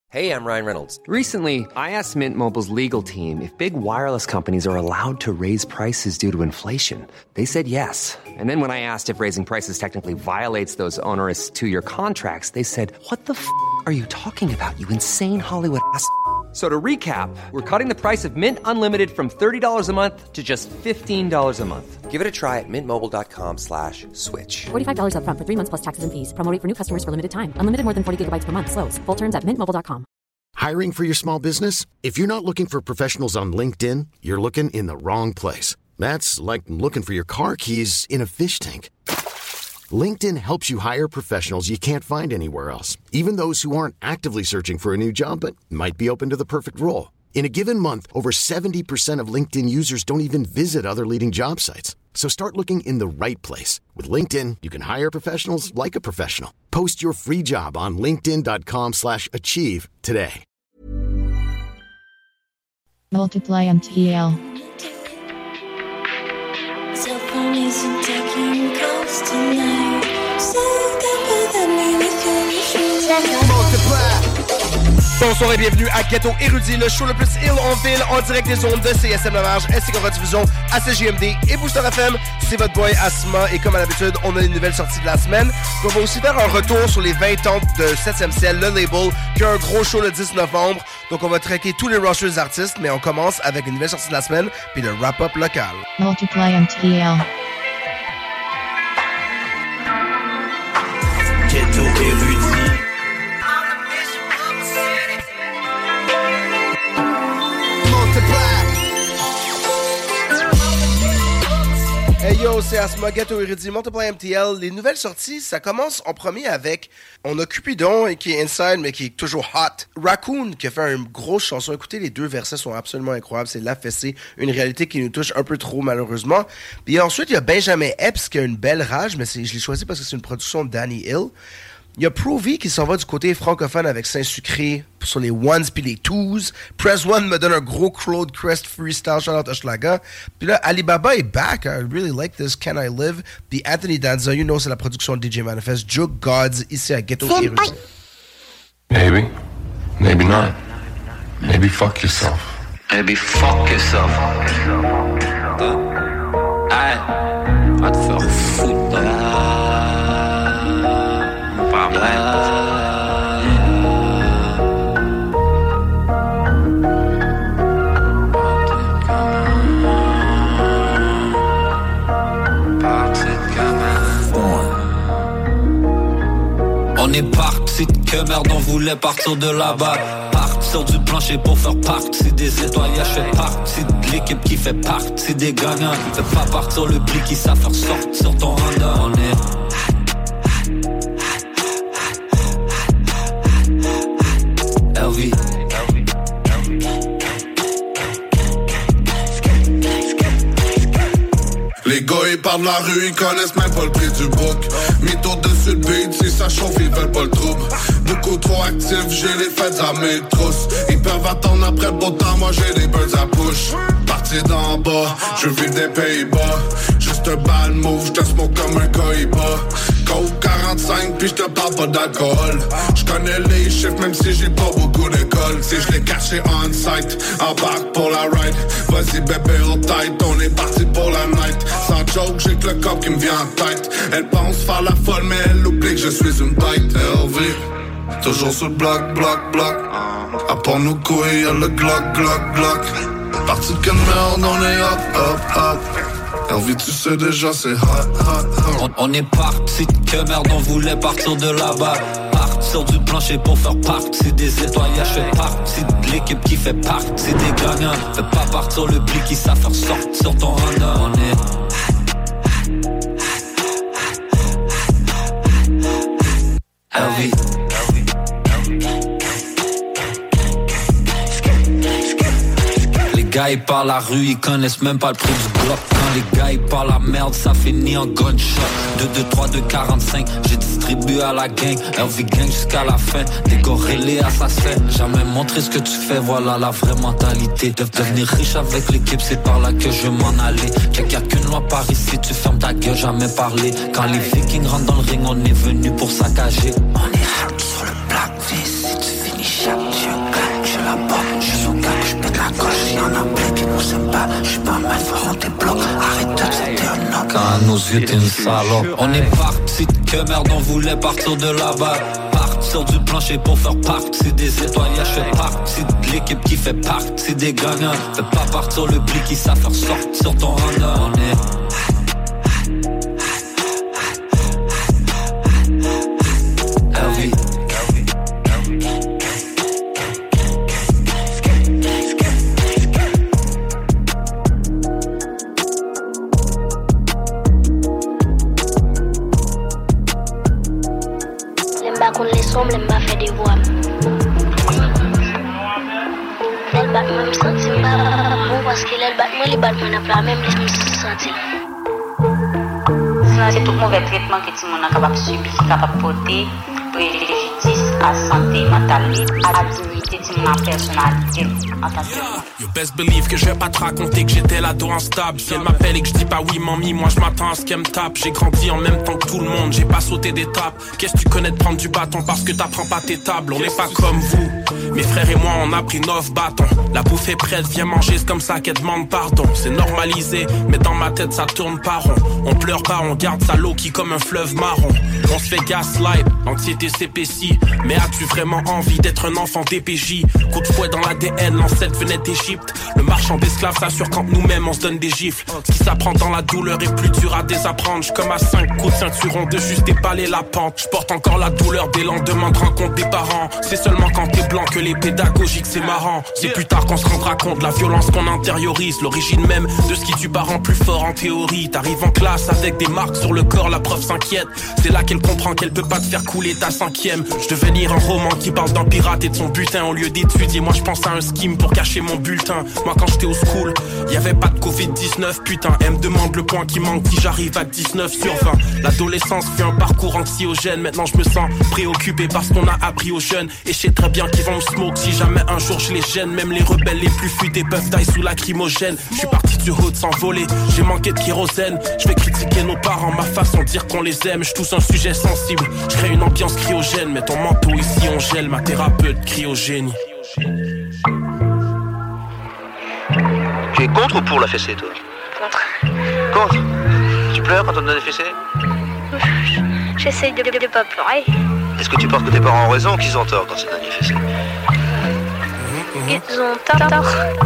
Hey, I'm Ryan Reynolds. Recently, I asked Mint Mobile's legal team if big wireless companies are allowed to raise prices due to inflation. They said yes. And then when I asked if raising prices technically violates those onerous two-year contracts, they said, "What the f*** are you talking about, you insane Hollywood ass?" So to recap, we're cutting the price of Mint Unlimited from $30 a month to just $15 a month. Give it a try at mintmobile.com/switch. $45 up front for 3 months plus taxes and fees. Promo rate for new customers for limited time. Unlimited more than 40 gigabytes per month. Slows full terms at mintmobile.com. Hiring for your small business? If you're not looking for professionals on LinkedIn, you're looking in the wrong place. That's like looking for your car keys in a fish tank. LinkedIn helps you hire professionals you can't find anywhere else, even those who aren't actively searching for a new job but might be open to the perfect role. In a given month, over 70% of LinkedIn users don't even visit other leading job sites. So start looking in the right place. With LinkedIn, you can hire professionals like a professional. Post your free job on linkedin.com/achieve today. Multiply MTL. Bonsoir et bienvenue à Ghetto Érudit, le show le plus ill en ville, en direct des ondes de CSM La Marge, ainsi qu'en rediffusion à CJMD et Booster FM. C'est votre boy Asma et comme à l'habitude, on a les nouvelles sorties de la semaine. On va aussi faire un retour sur les 20 ans de 7e ciel, le label, qui a un gros show le 10 novembre. Donc on va traiter tous les rosters des artistes, mais on commence avec une nouvelle sortie de la semaine, puis le wrap-up local. Multiply MTL. Ghetto Érudit. Hey yo, c'est Asma, Ghetto Érudit, Multiply MTL. Les nouvelles sorties, ça commence en premier avec... On a Cupidon qui est inside, mais qui est toujours hot. Raccoon qui a fait une grosse chanson. Écoutez, les deux versets sont absolument incroyables. C'est La Fessée, une réalité qui nous touche un peu trop, malheureusement. Puis ensuite, il y a Benjamin Epps qui a une belle rage, mais je l'ai choisi parce que c'est une production de Danny Hill. Il y a Pro-V qui s'en va du côté francophone avec Saint-Sucré sur les ones puis les twos. Press One me donne un gros Claude Crest freestyle, shout out Hochelaga. Puis là, Alibaba est back. I really like this, Can I Live? Puis Anthony Danza, you know, c'est la production de DJ Manifest. Juke Gods, ici à Ghetto Érudit. Maybe. Maybe not. Maybe fuck yourself. Maybe fuck yourself. Hey, va te faire foutre. Pas vrai. On est parti de que merde, on voulait partir de là-bas. Partir du plancher pour faire partie des étoiles. Je fais partie de l'équipe qui fait partie des gagnants. Fais pas partir le pli qui savent faire sortir ton Honda. On est LV. Les gars ils partent de la rue, ils connaissent même pas le prix du book. Mytho dessus le beat, si ça chauffe ils veulent pas le trouble. Beaucoup trop actifs, j'ai les fêtes à mes trousses. Ils peuvent attendre après le beau temps, moi j'ai des birds à push. Parti d'en bas, je vis des Pays-Bas. Juste un bad move, j'te smoke comme un cohiba. Coke 45, puis j'te parle pas d'alcool. J'connais les chiffres même si j'ai pas beaucoup d'école. Si j'l'ai caché on site, embarque pour la ride. Vas-y bébé en tête, on est parti pour la night. Sans joke, j'ai que le cop qui me vient en tête. Elle pense faire la folle, mais elle oublie que je suis une bête. LV, toujours sur le bloc, bloc, bloc. À part nos couilles, y'a le glock, glock, glock. Parti de merde, on est hop, hop, hop. LV, tu sais déjà, c'est hot, hot, hot. On est parti de que merde, on voulait partir de là-bas. Partir du plancher pour faire partie des étoiles. Je fais partie de l'équipe qui fait partie des gagnants. Fais pas partir le pli qui savent faire sortir ton Honda. On est LV. Les gars ils parlent la rue, ils connaissent même pas le prix du bloc. Quand les gars ils parlent la merde, ça finit en gunshot. 2-2-3, 2-45, j'ai distribué à la gang. LV gang jusqu'à la fin, des gorilles assassins. Jamais montré ce que tu fais, voilà la vraie mentalité. Devenir riche avec l'équipe, c'est par là que je veux m'en aller. Check, y'a qu'une loi par ici, tu fermes ta gueule, jamais parler. Quand les Vikings rentrent dans le ring, on est venu pour saccager. On est rap sur le blackface, si tu finis chaque jour. j'suis pas mal fort, on débloque. Arrête de tenter un homme. Quand à nos yeux t'es une salope. On est parti de que merde, on voulait partir de là-bas. Partir du plancher pour faire partie des étoiles. Je fais partie de l'équipe qui fait partie des gagnants. Fais pas partir le pli qui savent faire sortir ton honneur. On est Qu'on les sommes, les m'a fait des voix. Elle bat moi, me sentis pas bon parce que elle bat moi, les bat moi, n'a pas même les me sentir. C'est tout mauvais traitement que tout le monde est capable de subir, capable de porter, pour justice, à santé mentale, à la dignité de ma personnalité en tant que You best believe que je vais pas te raconter que j'étais l'ado instable. Si elle m'appelle et que je dis pas oui mamie, moi je m'attends à ce qu'elle me tape. J'ai grandi en même temps que tout le monde, j'ai pas sauté d'étape. Qu'est-ce que tu connais de prendre du bâton parce que t'apprends pas tes tables? On n'est pas comme vous, mes frères et moi on a pris 9 bâtons. La bouffe est prête, viens manger, c'est comme ça qu'elle demande pardon. C'est normalisé, mais dans ma tête ça tourne pas rond. On pleure pas, on garde sa l'eau qui comme un fleuve marron. On se fait gaslight, l'anxiété s'épaissit. Mais as-tu vraiment envie d'être un enfant DPJ? Coup de fouet dans l'ADN, l'ancêtre venait d'Égypte. Le marchand d'esclaves s'assure quand nous-mêmes on se donne des gifles. Ce qui s'apprend dans la douleur est plus dur à désapprendre. J'suis comme à 5 coups de ceinturon de juste épaler la pente. J'porte encore la douleur des lendemains de rencontre des parents. C'est seulement quand t'es blanc que les pédagogiques c'est marrant. C'est plus tard qu'on se rendra compte de la violence qu'on intériorise. L'origine même de ce qui tue parent plus fort en théorie. T'arrives en classe avec des marques sur le corps, la prof s'inquiète. C'est là qu'elle comprend qu'elle peut pas te faire couler ta 5e. Je devais lire un roman qui parle d'un pirate et de son butin au lieu d'étudier. Moi je pense à un scheme pour cacher mon bulletin. Moi quand j'étais au school, y'avait pas de Covid-19, putain. Elle me demande le point qui manque si j'arrive à 19 sur 20. L'adolescence fait un parcours anxiogène. Maintenant je me sens préoccupé parce qu'on a appris aux jeunes. Et je sais très bien qu'ils vont me smoke si jamais un jour je les gêne. Même les rebelles les plus futés peuvent die sous lacrymogène. Je suis parti du hood sans voler, j'ai manqué de kérosène. Je vais critiquer nos parents, ma façon de dire qu'on les aime. Je touche un sujet sensible, je crée une ambiance cryogène. Mets ton manteau ici on gèle, ma thérapeute cryogénie. Tu es contre ou pour la fessée, toi? Contre. Tu pleures quand on te donne des fessées? J'essaye de pas pleurer. Est-ce que tu penses que tes parents ont raison ou qu'ils ont tort quand c'est donné des fessées? Ils ont tort.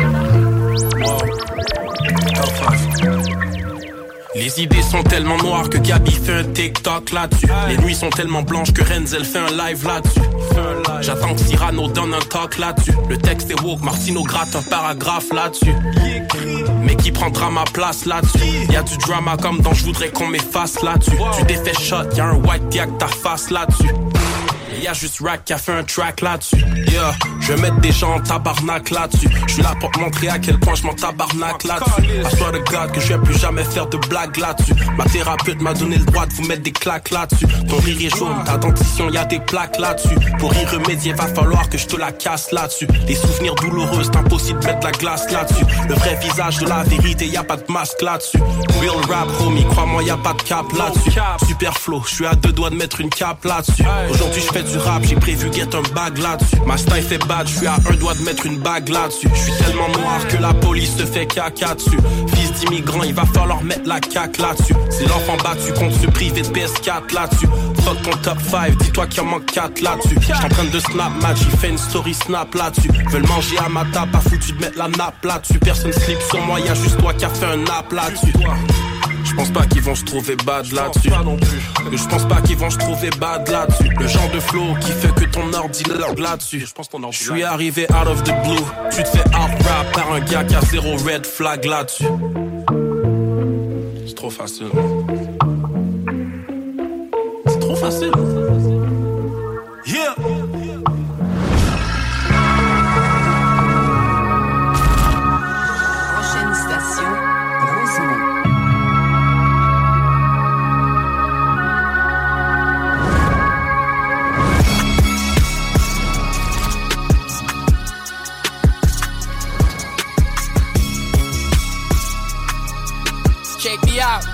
Les idées sont tellement noires que Gabi fait un TikTok là-dessus. Les nuits sont tellement blanches que Renzel fait un live là-dessus. J'attends que Cyrano donne un talk là-dessus. Le texte est woke, Martino gratte un paragraphe là-dessus. Mais qui prendra ma place là-dessus? Y'a du drama comme dans je voudrais qu'on m'efface là-dessus. Tu t'es fait shot, y'a un white diac ta face là-dessus. Y'a juste Rack qui a fait un track là-dessus. Yeah, je vais mettre des gens en tabarnak là-dessus. Je suis là pour te montrer à quel point je m'en tabarnak là-dessus. I swear to God que je vais plus jamais faire de blagues là-dessus. Ma thérapeute m'a donné le droit de vous mettre des claques là-dessus. Ton rire est jaune, ta dentition y'a des plaques là-dessus. Pour y remédier va falloir que je te la casse là-dessus. Les souvenirs douloureux c'est impossible de mettre de la glace là-dessus. Le vrai visage de la vérité y'a pas de masque là-dessus. Real rap homie, crois-moi y'a pas de cap là-dessus. Super flow, je suis à 2 doigts de mettre une cape là-dessus. Aujourd'hui je fais du rap, j'ai prévu get un bag là-dessus. Ma style fait bad, je suis à 1 doigt de mettre une bague là-dessus. Je suis tellement noir que la police se fait caca dessus. Fils d'immigrant, il va falloir mettre la caque là-dessus. C'est l'enfant battu contre se priver de PS4 là-dessus. Fuck ton top 5, dis-toi qu'il en manque 4 là-dessus. J'suis en train de snap match, il fait une story snap là-dessus. Veulent manger à ma table, pas foutu de mettre la nappe là-dessus. Personne slip sur moi, y'a juste toi qui a fait un nap là-dessus. Je pense pas qu'ils vont se trouver bad là-dessus. Je pense pas qu'ils vont se trouver bad là-dessus. Le genre de flow qui fait que ton ordi lag là-dessus. Je suis arrivé out of the blue. Tu te fais out rap par un gars qui a 0 red flag là-dessus. C'est trop facile. C'est trop facile. Yeah. Prochaine station, Rosemont. Check me out.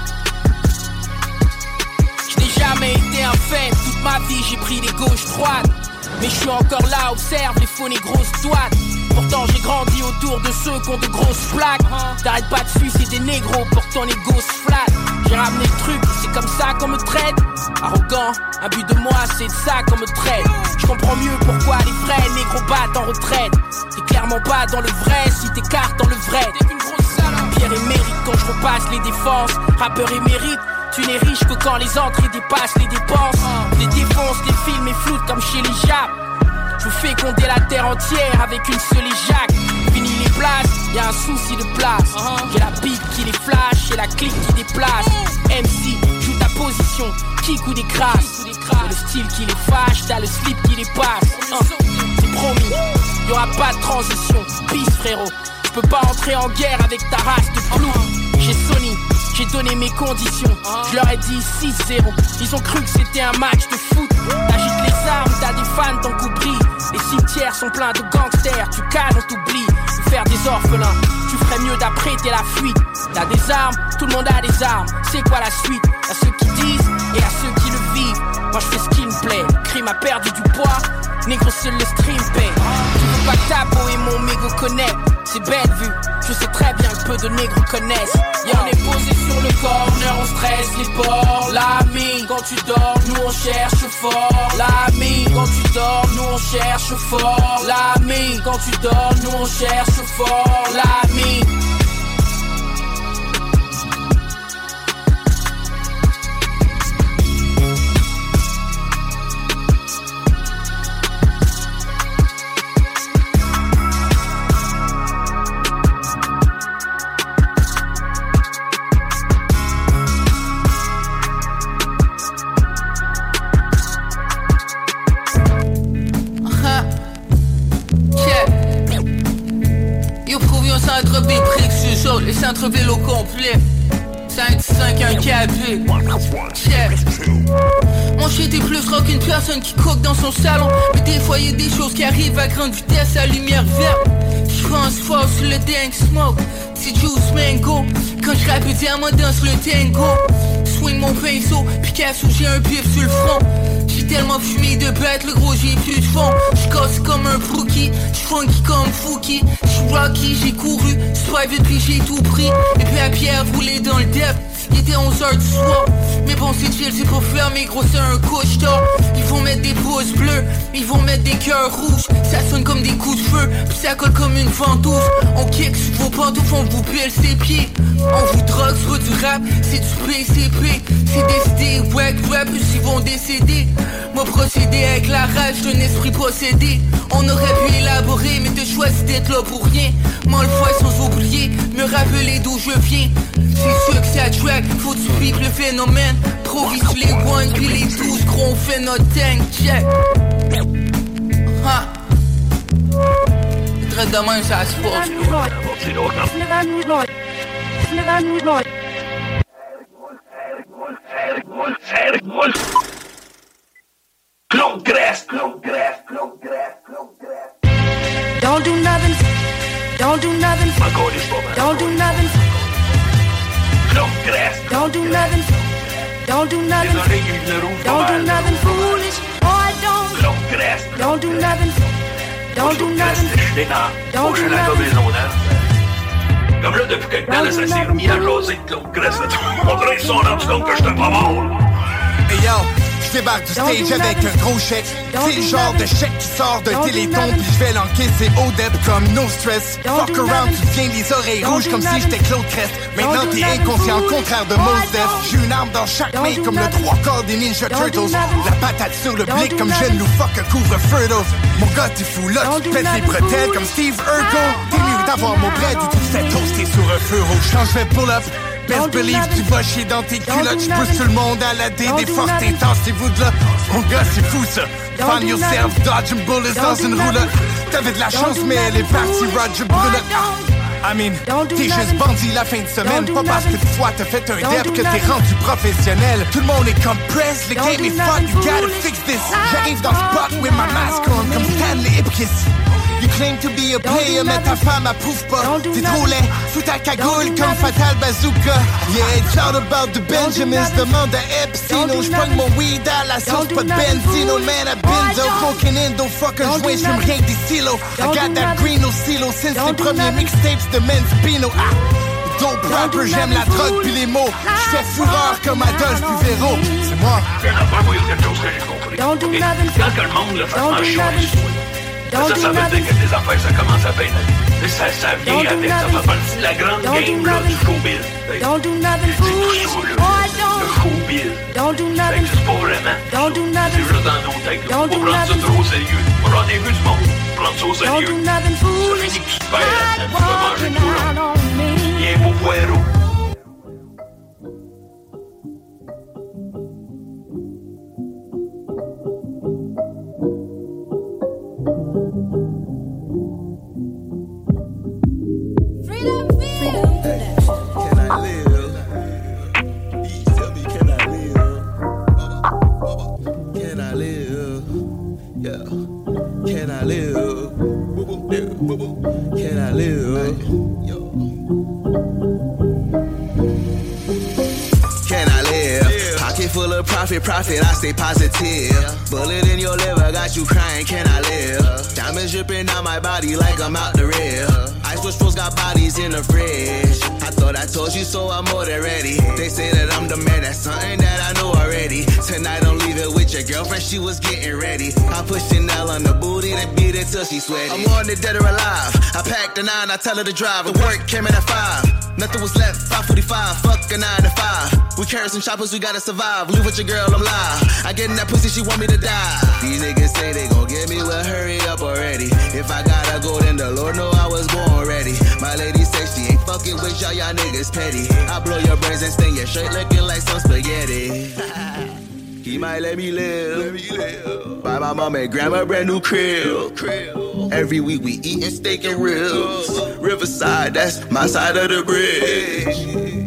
Je n'ai jamais été un fait. Toute ma vie j'ai pris des gauches droites. Mais je suis encore là, observe les faux négros douanes. Pourtant j'ai grandi autour de ceux qui ont de grosses plaques. T'arrêtes pas de sucer des négros pour ton ego se flatte. J'ai ramené le truc, c'est comme ça qu'on me traite. Arrogant, un but de moi, c'est de ça qu'on me traite. Je comprends mieux pourquoi les vrais négros battent en retraite. T'es clairement pas dans le vrai si t'écartes dans le vrai. T'es qu'une grosse salope. Pierre émérite quand je repasse les défenses. Rappeur émérite, tu n'es riche que quand les entrées dépassent les dépenses. Les défonces, les films et floutes comme chez les Japs. Je vous fais compter la terre entière avec une seule éjac. Fini les places, y'a un souci de place. J'ai la bite qui les flash et la clique qui déplace. MC, joue ta position, kick ou des crasses. Le style qui les fâche, t'as le slip qui les passe. C'est promis, y'aura pas de transition. Peace frérot, je peux pas entrer en guerre avec ta race de plou. J'ai Sony, j'ai donné mes conditions. Je leur ai dit 6-0. Ils ont cru que c'était un match de foot. T'agites les armes, t'as des fans, ton coup brille. Les cimetières sont pleins de gangsters. Tu cales, on t'oublie. Faire des orphelins, tu ferais mieux d'apprêter la fuite. T'as des armes, tout le monde a des armes. C'est quoi la suite? À ceux qui disent et à ceux qui le vivent. Moi je fais ce qui me plaît. Crime a perdu du poids. Négro seul le stream paye. Tu veux pas que ta peau et mon mégo connectent. C'est belle vue, je sais très bien que peu de négros connaissent. On est posé sur le corner, on stresse les porcs. L'ami, quand tu dors, nous on cherche fort. L'ami, quand tu dors, nous on cherche fort. L'ami, quand tu dors, nous on cherche fort. L'ami. Les centres-villes au complet 5-5, un KB yeah. Mon shit est plus rock qu'une personne qui coque dans son salon. Mais des fois y'a des choses qui arrivent à grande vitesse à lumière verte. J'pense fort sur le dank smoke. C'est juice mango. Quand j'rappe diamant danse le tango. Swing mon pinceau, Picasso j'ai un pif sur le front. J'ai tellement fumé de bête, le gros j'ai plus de fond. J'casse comme un brookie, j'funky comme Fouki. J'suis rocky, j'ai couru, private puis j'ai tout pris. Et puis à pierre roulé dans le depth. Il était 11h du soir. Mais bon c'est chill, c'est pour faire mes gros c'est un couche-tard. Ils vont mettre des pouces bleus, ils vont mettre des cœurs rouges. Ça sonne comme des coups de feu, puis ça colle comme une ventouse. On kick sur vos pantoufles, on vous pile ses pieds. On vous drogue, c'est pas du rap, c'est du PCP. C'est décidé, wack rap, ils vont décéder. Moi procédé avec la rage d'un esprit possédé. On aurait pu élaborer, mais t'as choisi d'être là pour rien. Moi le fois sans oublier, me rappeler d'où je viens. C'est sûr que ça track, faut que tu piques le phénomène. Provis sur les one, puis les 12 gros, on fait notre tank, check. Ha. Très de même ça se passe. Don't do nothing. Don't do nothing. Don't do nothing. Don't do nothing. Don't do nothing. Don't do nothing foolish. Boy, don't do nothing. Don't do nothing. Don't do nothing. Comme là, depuis quelque temps, là, ça s'est remis à jaser de Claude Grèce. On dirait qu'ils sont rendus compte que j'étais pas mort. Hey yo, je débarque du stage avec un gros chèque. C'est le genre de chèque qui sort d'un téléthon, puis je vais l'encaisser au deb comme no stress. Fuck around, tu deviens les oreilles rouges comme si j'étais Claude Crest. Maintenant t'es inconscient, contraire de Mos Def. J'ai une arme dans chaque main comme le 3/4 des Ninja Turtles. La patate sur le blick comme Jen nous fuck un couvre-feu d'eau. Mon gars t'es fou là, tu pètes les bretelles comme Steve Urkel. T'es mieux d'avoir mon bread ou tu te fais toaster sur un feu rouge. Quand je vais pull up, best believe tu vas chier dans tes culottes. J'pousse tout le monde à la D, des forces tassez-vous de là. Mon gars c'est fou ça. Find yourself dodging bullets dans une roulotte. T'avais de la chance mais elle est partie Roger Brulotte. I mean, t'es juste bandit la fin de semaine. Pas parce que toi t'as fait un dep que t'es rendu professionnel. Tout le monde est comme press, le game est fuck, you gotta fix this. J'arrive dans le spot with my mask on comme Stanley Ipkiss. You claim to be a player, mais ta femme approuve pas. T'es trop laid, sous ta cagoule comme Fatal Bazooka. Yeah, it's all about the Benjamins, demande à Epstein. J'prends mon weed à la sauce, pas de benzino. Man, I've been so fucking indo, fucker, j'vois, j'fume rien que des silos. I got that green no silo, since les premiers mixtapes de Menspino. Ah, dope rapper, j'aime la drogue pis les mots. J'fais fureur comme Adolphe Puvero. C'est moi. Une affaire, moi, il y a quelque chose que j'ai compris. Okay? Quand que le monde le fait franchir du soin, ça veut dire que des affaires, ça commence à bien aller. Mais ça vient avec, ça fait partie de la grande game là, du showbiz. C'est tout ça, là, le showbiz. Ça existe pas vraiment. C'est juste dans nos têtes. Faut pas prendre ça trop au sérieux. On a vu du monde prendre ça au sérieux. Ça finit que tu te perds là-dedans. Tu vas manger tout là. Il y a un beau poireau. Profit, I stay positive. Bullet in your liver, got you crying, can I live? Diamonds dripping down my body like I'm out the rib. Ice Witch Bros got bodies in the fridge. I thought I told you, so I'm more than ready. They say that I'm the man, that's something that I know already. Tonight don't leave it with your girlfriend, she was getting ready. I pushed Chanel on the booty, then beat it till she sweaty. I'm wanted dead or alive. I packed the 9, I tell her to drive. The work came in at 5. Nothing was left, 5:45, fuck a 9 to 5. We carry some choppers, we gotta survive. Leave with your girl, I'm live. I get in that pussy, she want me to die. These niggas say they gon' get me, well hurry up already. If I gotta go, then the Lord know I was born ready. My lady say she ain't fucking with y'all niggas petty. I blow your brains and sting your shirt looking like some spaghetti. He might let me live. Buy my mama and grandma a brand new crib. Every week we eatin' steak and ribs. Riverside, that's my side of the bridge.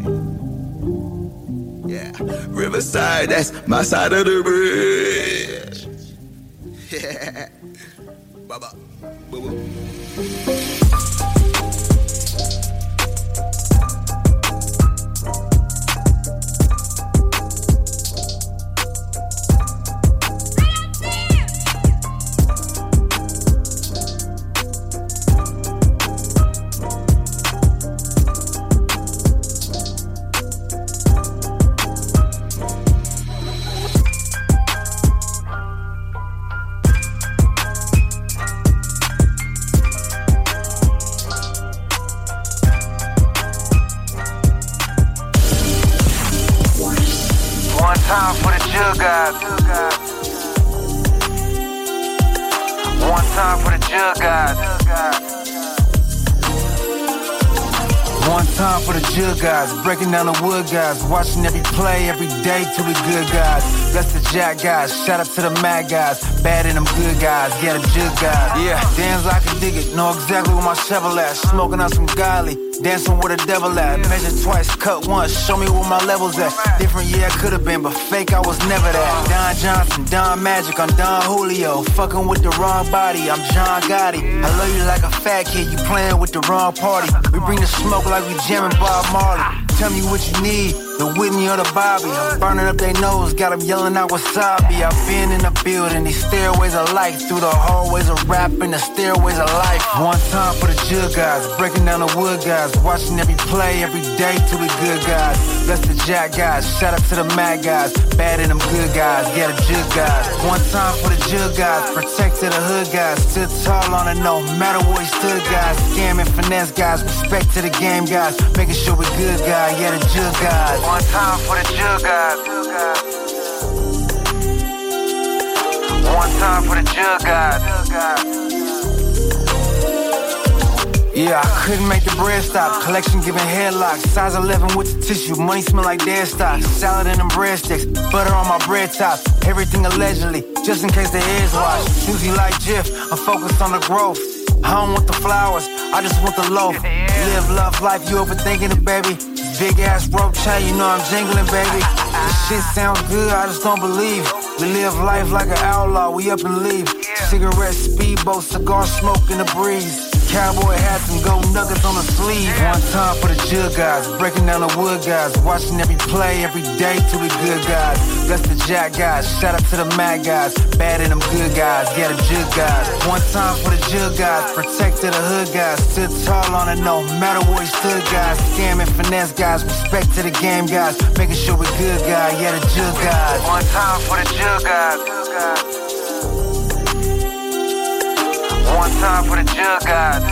Yeah, Riverside, that's my side of the bridge. Yeah. Bye-bye. Boo-boo. time for the jug guys. One time for the jug guys. One time for the jug guys, breaking down the wood guys, watching every play, every day till we good guys. That's the jack guys, shout out to the mad guys, bad in them good guys, yeah the jug guys. Yeah, dance like I dig it, know exactly where my shovel at, smoking on some godly, dancing where the devil at. Measure twice, cut once, show me where my levels at. Different, yeah, I could've been, but fake, I was never that. Don Johnson, Don Magic, I'm Don Julio. Fucking with the wrong body, I'm John Gotti. I love you like a fat kid, you playing with the wrong party. We bring the smoke like we jamming Bob Marley. Tell me what you need, the Whitney or the Bobby. I'm burning up their nose, got them yelling out wasabi. I've been in the building, these stairways of life, through the hallways of rap and the stairways of life. One time for the jug guys, breaking down the wood guys, watching every play, every day till we good guys. That's the jack guys, shout out to the mad guys, bad in them good guys, yeah the jug guys. One time for the jug guys, protect to the hood guys, stood tall on it no matter where he stood guys. Scam and finesse guys, respect to the game guys, making sure we good guys, yeah the jug guys. One time for the jug guys. One time for the jug guys. Yeah, I couldn't make the bread stop. Collection giving headlocks. Size 11 with the tissue. Money smell like dead stock. Salad in them breadsticks. Butter on my bread top. Everything allegedly, just in case the heads wash. Susie like Jif, I'm focused on the growth. I don't want the flowers, I just want the loaf. Live, love, life, you overthinking it, baby. big ass rope chain, you know I'm jingling, baby. This shit sounds good, I just don't believe. We live life like an outlaw, we up and leave. Cigarettes, speedboats, cigar smoke in the breeze. Cowboy hats and gold nuggets on the sleeve. One time for the jug guys, breaking down the wood guys. Watching every play, every day till we good guys. Bless the jack guys, shout out to the mad guys. Bad in them good guys, yeah the jug guys. One time for the jug guys, protected the hood guys. Stood tall on it, no matter where he stood guys. Scam and finesse guys, respect to the game guys. Making sure we good guys, yeah the jug guys. One time for the jug guys. One time for the jug guys.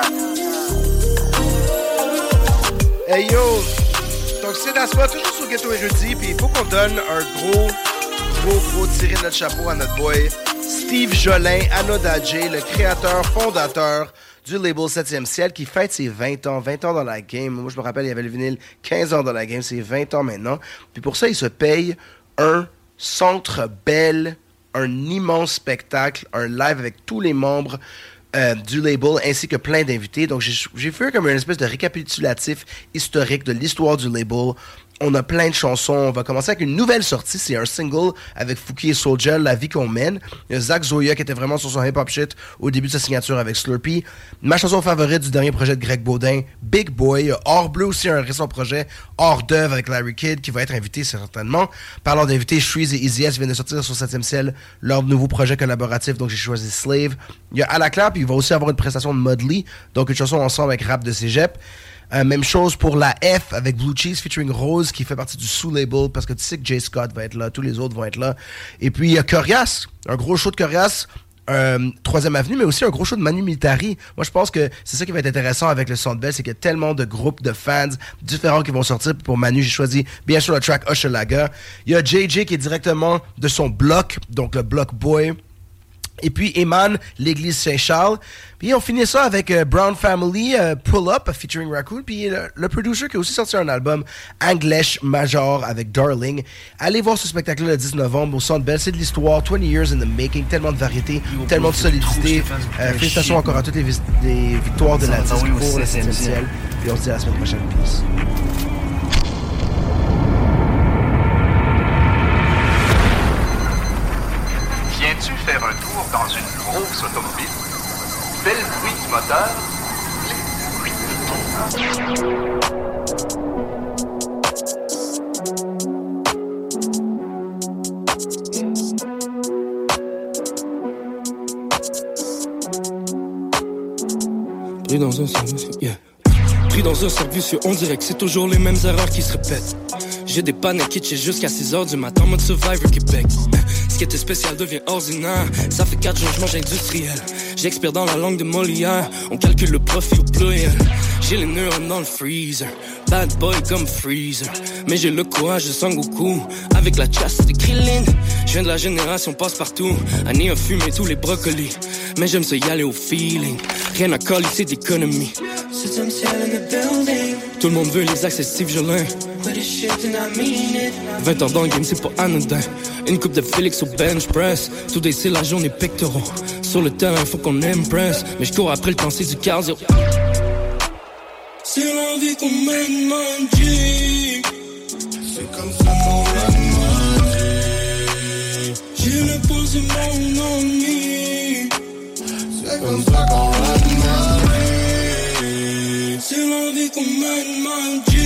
Hey yo! Donc c'est Dasma, toujours sur Ghetto Érudit, puis il faut qu'on donne un gros tiré de notre chapeau à notre boy Steve Jolin, Anodadjé, le créateur, fondateur du label 7e ciel, qui fête ses 20 ans dans la game. Moi je me rappelle, il y avait le vinyle 15 ans dans la game, c'est 20 ans maintenant. Puis pour ça, il se paye un Centre Bell, un immense spectacle, un live avec tous les membres du label ainsi que plein d'invités. Donc j'ai fait comme une espèce de récapitulatif historique de l'histoire du label. On a plein de chansons. On va commencer avec une nouvelle sortie. C'est un single avec Fouki et Soulja, La vie qu'on mène. Il y a Zach Zoya qui était vraiment sur son hip-hop shit au début de sa signature avec Slurpee. Ma chanson favorite du dernier projet de Greg Baudin, Big Boy. Il y a Hors Bleu aussi, un récent projet, Hors d'œuvre avec Larry Kidd qui va être invité certainement. Parlant d'invités, Shreeze et Easy S viennent de sortir sur 7e ciel leur nouveau projet collaboratif. Donc j'ai choisi Slave. Il y a À la Clap, puis il va aussi avoir une prestation de Mudley. Donc une chanson ensemble avec Rap de Cégep. Même chose pour La F avec Blue Cheese featuring Rose qui fait partie du sous-label parce que tu sais que Jay Scott va être là, tous les autres vont être là. Et puis il y a Corias, un gros show de Corias, 3e Avenue, mais aussi un gros show de Manu Militari. Moi je pense que c'est ça qui va être intéressant avec le Centre Bell, c'est qu'il y a tellement de groupes de fans différents qui vont sortir. Pour Manu, j'ai choisi bien sûr le track Hochelaga. Il y a JJ qui est directement de son bloc, donc le Block Boy. Et puis Eman, l'église Saint-Charles. Puis on finit ça avec Brown Family, Pull Up, featuring Raccoon. Puis le producer qui a aussi sorti un album, English Major, avec Darling. Allez voir ce spectacle-là le 10 novembre au Centre Bell. C'est de l'histoire, 20 years in the making, tellement de variété, tellement de solidité. Félicitations encore à toutes les victoires de la disque pour le 7e ciel. Puis on se dit à la semaine prochaine. Peace. Viens-tu faire un tour dans une grosse automobile? Fais le bruit du moteur. Pris dans un service, Pris dans un service, on dirait que c'est toujours les mêmes erreurs qui se répètent. J'ai des pannes kitschées jusqu'à 6h du matin, mode Survivor Québec. Ce qui était spécial devient ordinaire. Ça fait 4 jours, je mange industriel. J'expire dans la langue de Molière. On calcule le profit au pluriel. J'ai les neurones dans le freezer. Bad boy comme Freezer. Mais j'ai le courage de Sangoku. Avec la chasse de Krillin. Je viens de la génération passe-partout. Annie a fumé tous les brocolis. Mais j'aime ça y aller au feeling. Rien à coller, c'est d'économie. Tout le monde veut les accès Steve Jolin. 20 ans dans le game, c'est pas anodin. Une coupe de Félix au bench press. Today c'est la journée pectoraux. Sur le terrain, faut qu'on impress. Mais je cours après le temps, c'est du cardio. C'est la vie qu'on mène, man, G. C'est comme ça qu'on mène, man, G. J'ai le posé mon ennui. C'est comme ça qu'on mène, man, G. C'est la vie qu'on mène, man, G.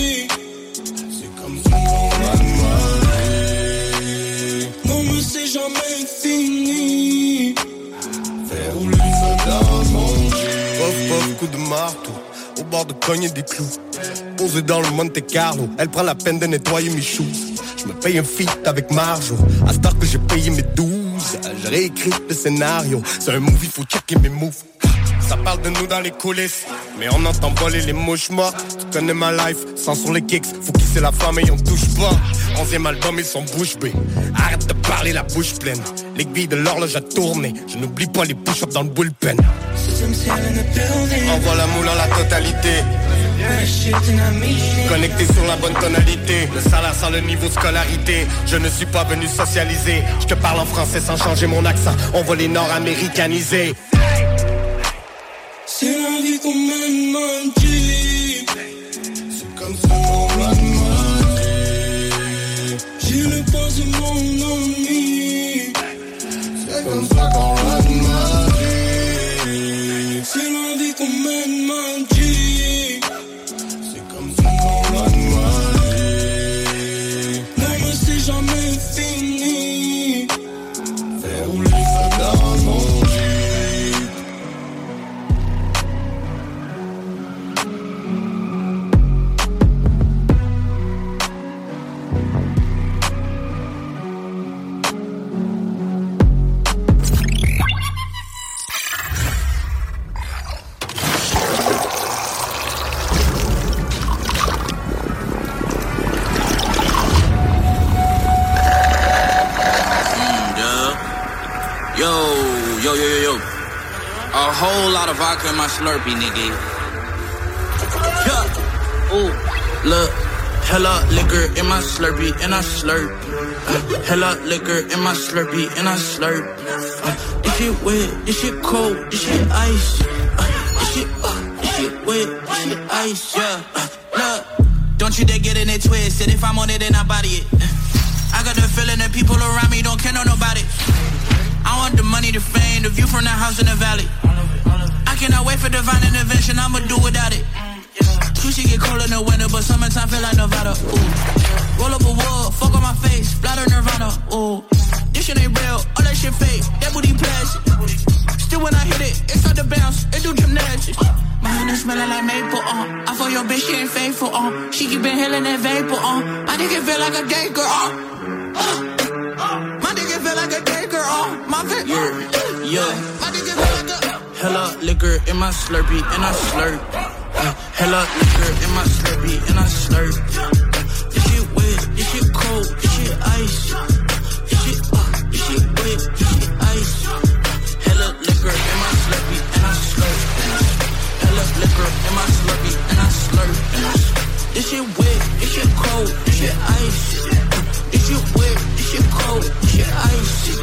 Non mais c'est jamais fini. Faire rouler ça dans mon G. Pof, coup de marteau, au bord de cogner des clous. Posé dans le Monte Carlo, elle prend la peine de nettoyer mes shoes. Je me paye un feat avec Marjo, à ce temps que j'ai payé mes 12. J'ai réécrit le scénario, c'est un movie, faut checker mes moves. Ça parle de nous dans les coulisses, mais on entend voler les mouches mortes. Tu connais ma life, sans sur les kicks, faut kisser la femme et on touche pas. 11e album, ils sont bouche bée. Arrête de parler la bouche pleine. L'aiguille de l'horloge a tourné, je n'oublie pas les push-ups dans le bullpen. Envoie la moule en la totalité. Connecté sur la bonne tonalité. Le salaire sans le niveau scolarité. Je ne suis pas venu socialiser. Je te parle en français sans changer mon accent. On va les nord-américanisés. C'est la vie qu'on mène, man, G. C'est comme ça. whole lot of vodka in my Slurpee, nigga. Yeah. Ooh, look. Hella liquor in my Slurpee and I slurp. Hella liquor in my Slurpee and I slurp. This shit wet, this shit cold, this shit ice. This shit wet, this shit ice, yeah. Look, don't you dare get in it twisted. If I'm on it, then I body it. I got the feeling that people around me don't care no nobody. I want the money, the fame, the view from the house in the valley. I cannot wait for divine intervention, I'ma do without it. Sushi get cold in the winter, but summertime feel like Nevada. Ooh, roll up a wood, fuck on my face, bladder Nirvana. Ooh, this shit ain't real, all that shit fake, that booty plastic. Still when I hit it, it start to bounce, it do gymnastics. My hand is smelling like maple, I for your bitch, she ain't faithful, she keep inhaling that vapor, my nigga feel like a gay girl, my nigga feel like a gay girl, my bitch, yeah, my nigga feel like a... Hella liquor in my Slurpee and I slurp. Hella liquor in my Slurpee and I slurp. This shit wet, this shit cold, this shit ice. This shit wet, this shit ice. Hella liquor in my Slurpee and I slurp. Hella liquor in my Slurpee and I slurp. This shit wet, this shit cold, this shit ice. This shit wet, this shit cold, this shit ice.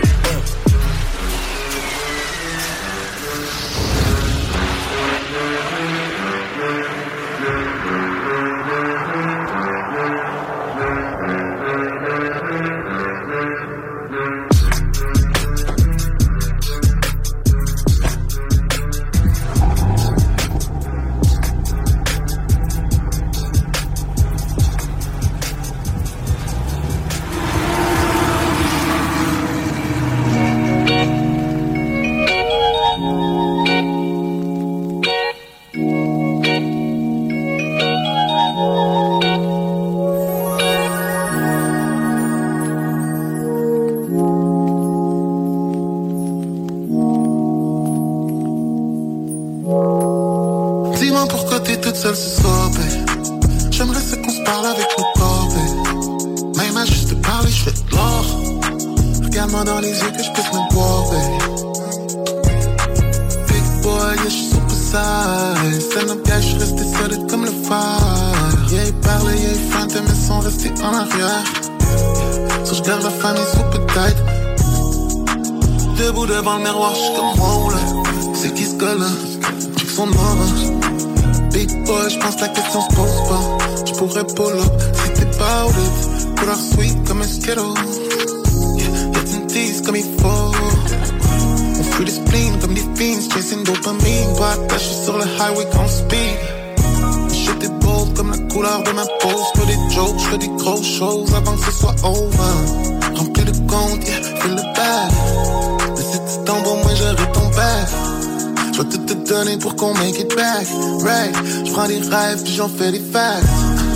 Seul ce soir, babe. J'aimerais c'est qu'on se parle avec nos corps, babe. Même à juste te parler, je fais de l'or. Regarde-moi dans les yeux que je puisse me boire, babe. Big boy, yeah, j'suis super size. C'est un gars, j'suis resté solide comme le phare. Yeah, il parlait, yeah, il feintait, mais sont restés en arrière. So j'garde la famille super tight. Debout devant le miroir, j'suis comme wow, là. C'est qui ce gars-là? J'suis que son orange. Big boy, j'pense la question se pose pas. J'pourrais pull up si t'es pas out it. Couleur sweet comme un Skittle. Y'a une tease comme il faut. On fuit des spleens comme des fiends. Chasing dopamine. Pas attaché sur le highway qu'on speed. J'étais bold comme la couleur de ma peau. J'fais des jokes, j'fais des grosses choses avant que ce soit over. Rempli de comptes, yeah, feel the bad. Mais si tu tombes au moins j'aurai ton back. Je vais tout te donner pour qu'on make it back, right? Je prends des rêves puis j'en fais des facts.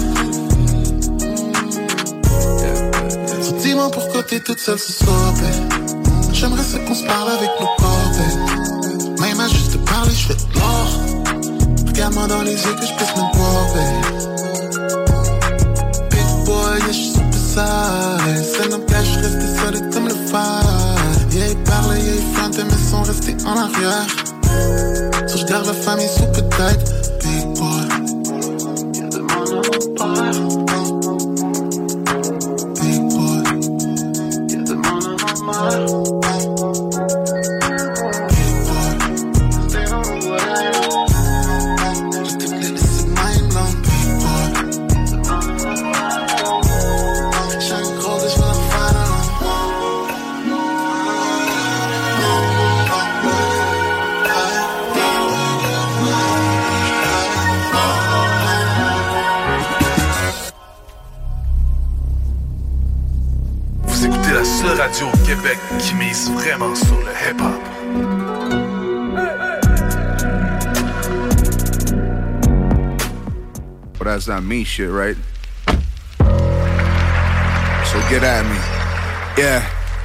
So dis-moi pourquoi t'es toute seule ce soir, babe. J'aimerais ça qu'on se parle avec nos corps, babe. Même à juste te parler, je fais de l'or. Regarde-moi dans les yeux que je puisse me boire, babe. Big boy, yeah, j'suis super size. C'est un gars, j'suis resté solide comme le phare. Yeah, il parlait, yeah, il feintait, mais sont restés en arrière. So j'garde la famille super tight. Big boy, y'a de mon empire. Big boy, y'a de mon empire. Big boy, stay on the way. Je te l'ai laissé mind blown. Big boy, y'a de mon empire. J'ai un gros de j'vais la faire. La seule radio au Québec qui mise vraiment sur le hip-hop. Well, that's not me shit, right? So get at me. Yeah.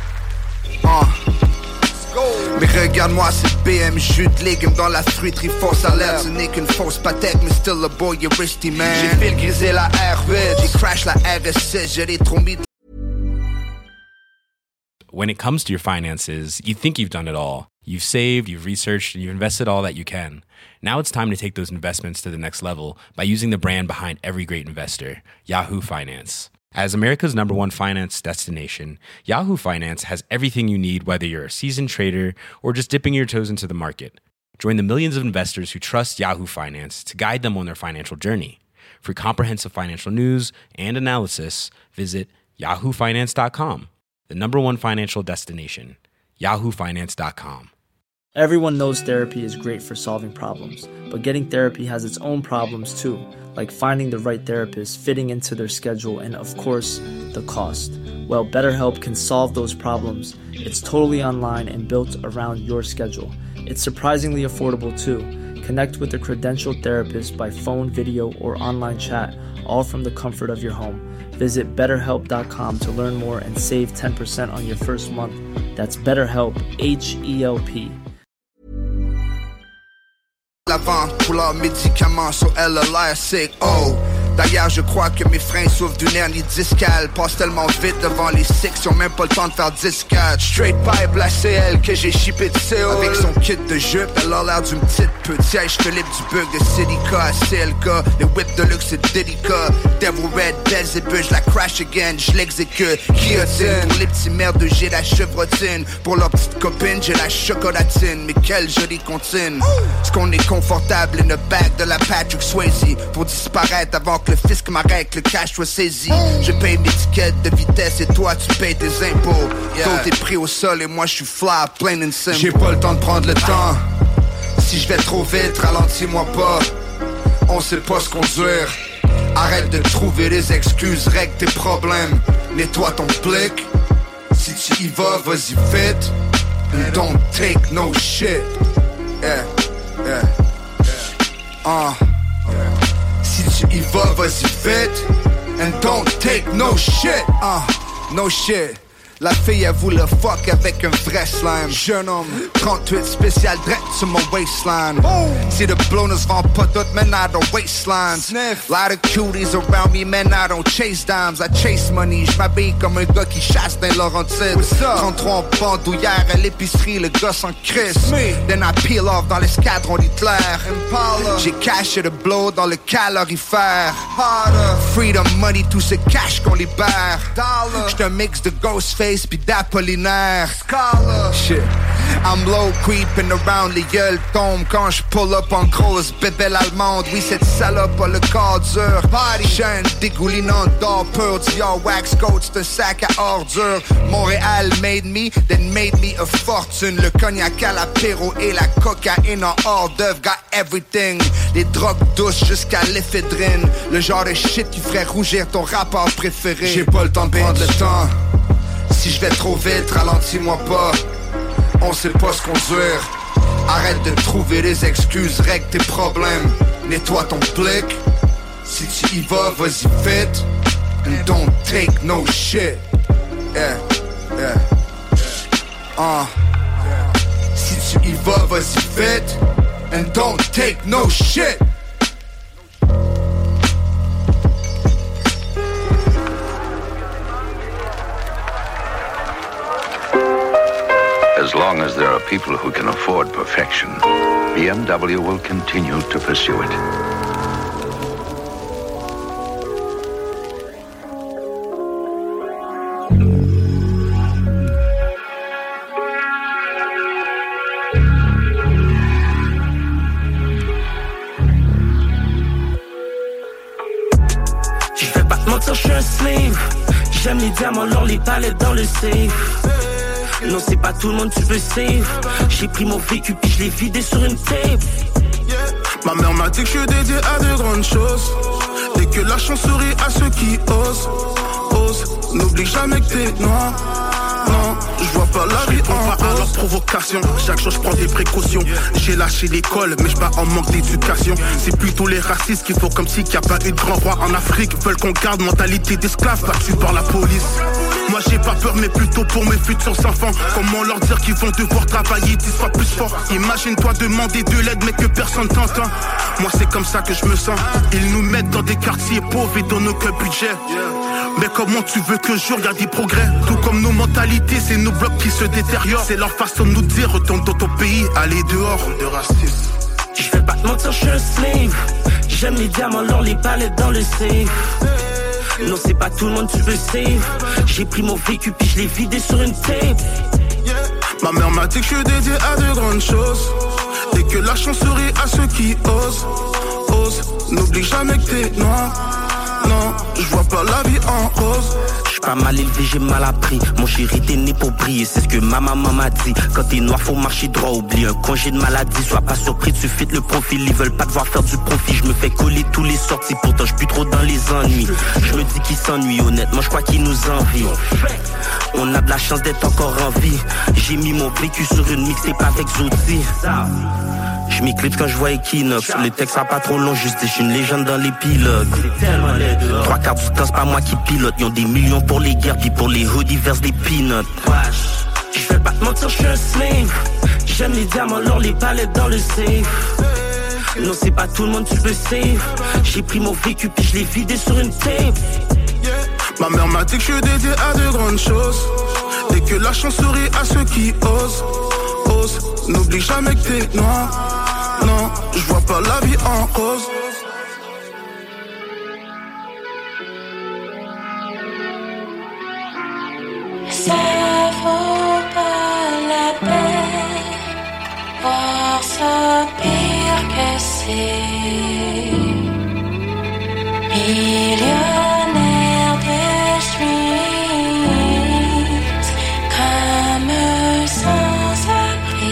Mais regarde-moi cette BM, jus de légumes dans la fruiterie, fausse alerte. Ce n'est qu'une fausse patek, mais still a boy, you're risky man. J'ai fait griser la R8, j'ai crash la RS6, j'ai des trombis. When it comes to your finances, you think you've done it all. You've saved, you've researched, and you've invested all that you can. Now it's time to take those investments to the next level by using the brand behind every great investor, Yahoo Finance. As America's #1 finance destination, Yahoo Finance has everything you need, whether you're a seasoned trader or just dipping your toes into the market. Join the millions of investors who trust Yahoo Finance to guide them on their financial journey. For comprehensive financial news and analysis, visit yahoofinance.com, the #1 financial destination, yahoofinance.com. Everyone knows therapy is great for solving problems, but getting therapy has its own problems too, like finding the right therapist, fitting into their schedule, and of course, the cost. Well, BetterHelp can solve those problems. It's totally online and built around your schedule. It's surprisingly affordable too. Connect with a credentialed therapist by phone, video, or online chat, all from the comfort of your home. Visit BetterHelp.com to learn more and save 10% on your first month. That's BetterHelp, H-E-L-P. L'avant pour leurs médicaments, so elle a l'air sick, oh. D'ailleurs, je crois que mes freins souffrent d'une hernie discale. Passe tellement vite devant les six, ils ont même pas le temps de faire 10-4. Straight pipe, la CL que j'ai shippé de Séoul. Avec son kit de jupe, elle a l'air d'une petite pute. Siège Philippe du bug de CDK à CLK. Les whips de luxe, c'est Dedica. Devil Red, Belzebub, je la crash again, je l'exécute. Guillotine, pour les petits merdeux, j'ai la chevrotine. Pour leurs petites copines, j'ai la chocolatine. Mais quelle jolie comptine. Est-ce qu'on est confortable in the back de la Patrick Swayze pour disparaître avant que le fisc m'arrête, le cash soit saisi. Je paye mes tickets de vitesse et toi tu payes tes impôts. Toi t'es pris au sol et moi je suis fly, plain and simple. J'ai pas le temps de prendre le temps. Si je vais trop vite, ralentis-moi pas. On sait pas se conduire. Arrête de trouver des excuses, règle tes problèmes. Nettoie ton blick. Si tu y vas, vas-y vite. And don't take no shit. Si tu y vas, vas-y vite. And don't take no shit. No shit. La fille, elle voulait fuck avec un vrai slime. Jeune homme, 38 spécial direct sur mon waistline. See the blowers vend pas toutes, man, I don't waistline. Lot of cuties around me, man, I don't chase dimes. I chase money, j'm'habille comme un gars qui chasse dans Laurentides. 33 en bandoulière à l'épicerie, le gars sans Chris. Then I peel off dans l'escadron d'Hitler. J'ai caché le blow dans le calorifère. Freedom money, tout ce cash qu'on libère. J'suis un mix de Ghostface pis d'Apollinaire. Shit, I'm low creeping around, les gueules tombent quand je pull up en grosse bébelle allemande. Oui, cette salope a le corps dur. Chaîne dégoulinante d'or pur, Dior wax coat, c'est un sac à ordures. Montréal made me, then made me a fortune. Le cognac à l'apéro et la cocaïne en hors d'œuvre, got everything. Les drogues douces jusqu'à l'éphédrine. Le genre de shit qui ferait rougir ton rappeur préféré. J'ai pas le temps de prendre le temps. Si je vais trop vite, ralentis-moi pas. On sait pas se conduire. Arrête de trouver des excuses, règle tes problèmes. Nettoie ton blick. Si tu y vas, vas-y vite. And don't take no shit. Si tu y vas, vas-y vite. And don't take no shit. As long as there are people who can afford perfection, BMW will continue to pursue it. Je vais pas te mentir, je suis un slave. J'aime les diamants, l'or, les palettes dans le safe. Non, c'est pas tout le monde, tu peux save. J'ai pris mon vécu puis je l'ai vidé sur une tape. Ma mère m'a dit que je suis dédié à de grandes choses. Dès que la chance sourit à ceux qui osent. N'oublie jamais que t'es noir. Non, je vois pas la vie en pas à leur provocation. Chaque jour je prends des précautions. J'ai lâché l'école mais je bats en manque d'éducation. C'est plutôt les racistes qui font comme si qu'il n'y a pas eu de grand roi en Afrique. Veulent qu'on garde mentalité d'esclave battue par la police. Moi j'ai pas peur mais plutôt pour mes futurs enfants. Comment leur dire qu'ils vont devoir travailler 10 fois plus fort. Imagine-toi demander de l'aide mais que personne t'entend. Moi c'est comme ça que je me sens. Ils nous mettent dans des quartiers pauvres et donnent aucun budget. Mais comment tu veux que je regarde des progrès? Tout comme nos mentalités mentalité, c'est nos blocs qui se détériorent. C'est leur façon de nous dire retourne dans ton pays, allez dehors. De racisme. Je vais pas te mentir, je suis un slave. J'aime les diamants, l'or, les palettes dans le safe. Non, c'est pas tout le monde tu veux save. J'ai pris mon vécu puis je l'ai vidé sur une tape. Ma mère m'a dit que je suis dédié à de grandes choses et que la chance sourit à ceux qui osent. N'oublie jamais que t'es noir. Non, je vois pas la vie en rose. J'suis pas mal élevé, j'ai mal appris. Mon chéri t'es né pour briller, c'est ce que ma maman m'a dit. Quand t'es noir, faut marcher droit, oublie un congé de maladie. Sois pas surpris, tu fites le profil. Ils veulent pas te voir faire du profit. Je me fais coller tous les sorties, pourtant j'suis plus trop dans les ennuis. Je me dis qu'ils s'ennuient, honnêtement, j'crois qu'ils nous envient. On a de la chance d'être encore en vie. J'ai mis mon vécu sur une mixtape avec Zoti. Je m'éclipse quand je vois Equinox. Le texte sera pas trop long, juste je suis une légende dans l'épilogue. Trois quarts du temps, c'est pas moi qui pilote. Ils ont des millions pour les guerres, puis pour les hoodies verse des peanuts. Je vais pas te mentir, je suis un slave. J'aime les diamants, l'or, les palettes dans le safe. Non, c'est pas tout le monde tu peux save. J'ai pris mon vécu puis je l'ai vidé sur une tape. Ma mère m'a dit que je suis dédié à de grandes choses et que la chance sourit à ceux qui osent. N'oublie jamais que t'es noir. Non, je vois pas la vie en rose. Ça vaut pas la peine, voir ça pire que c'est. Millionnaire de streets, comme sans-abri.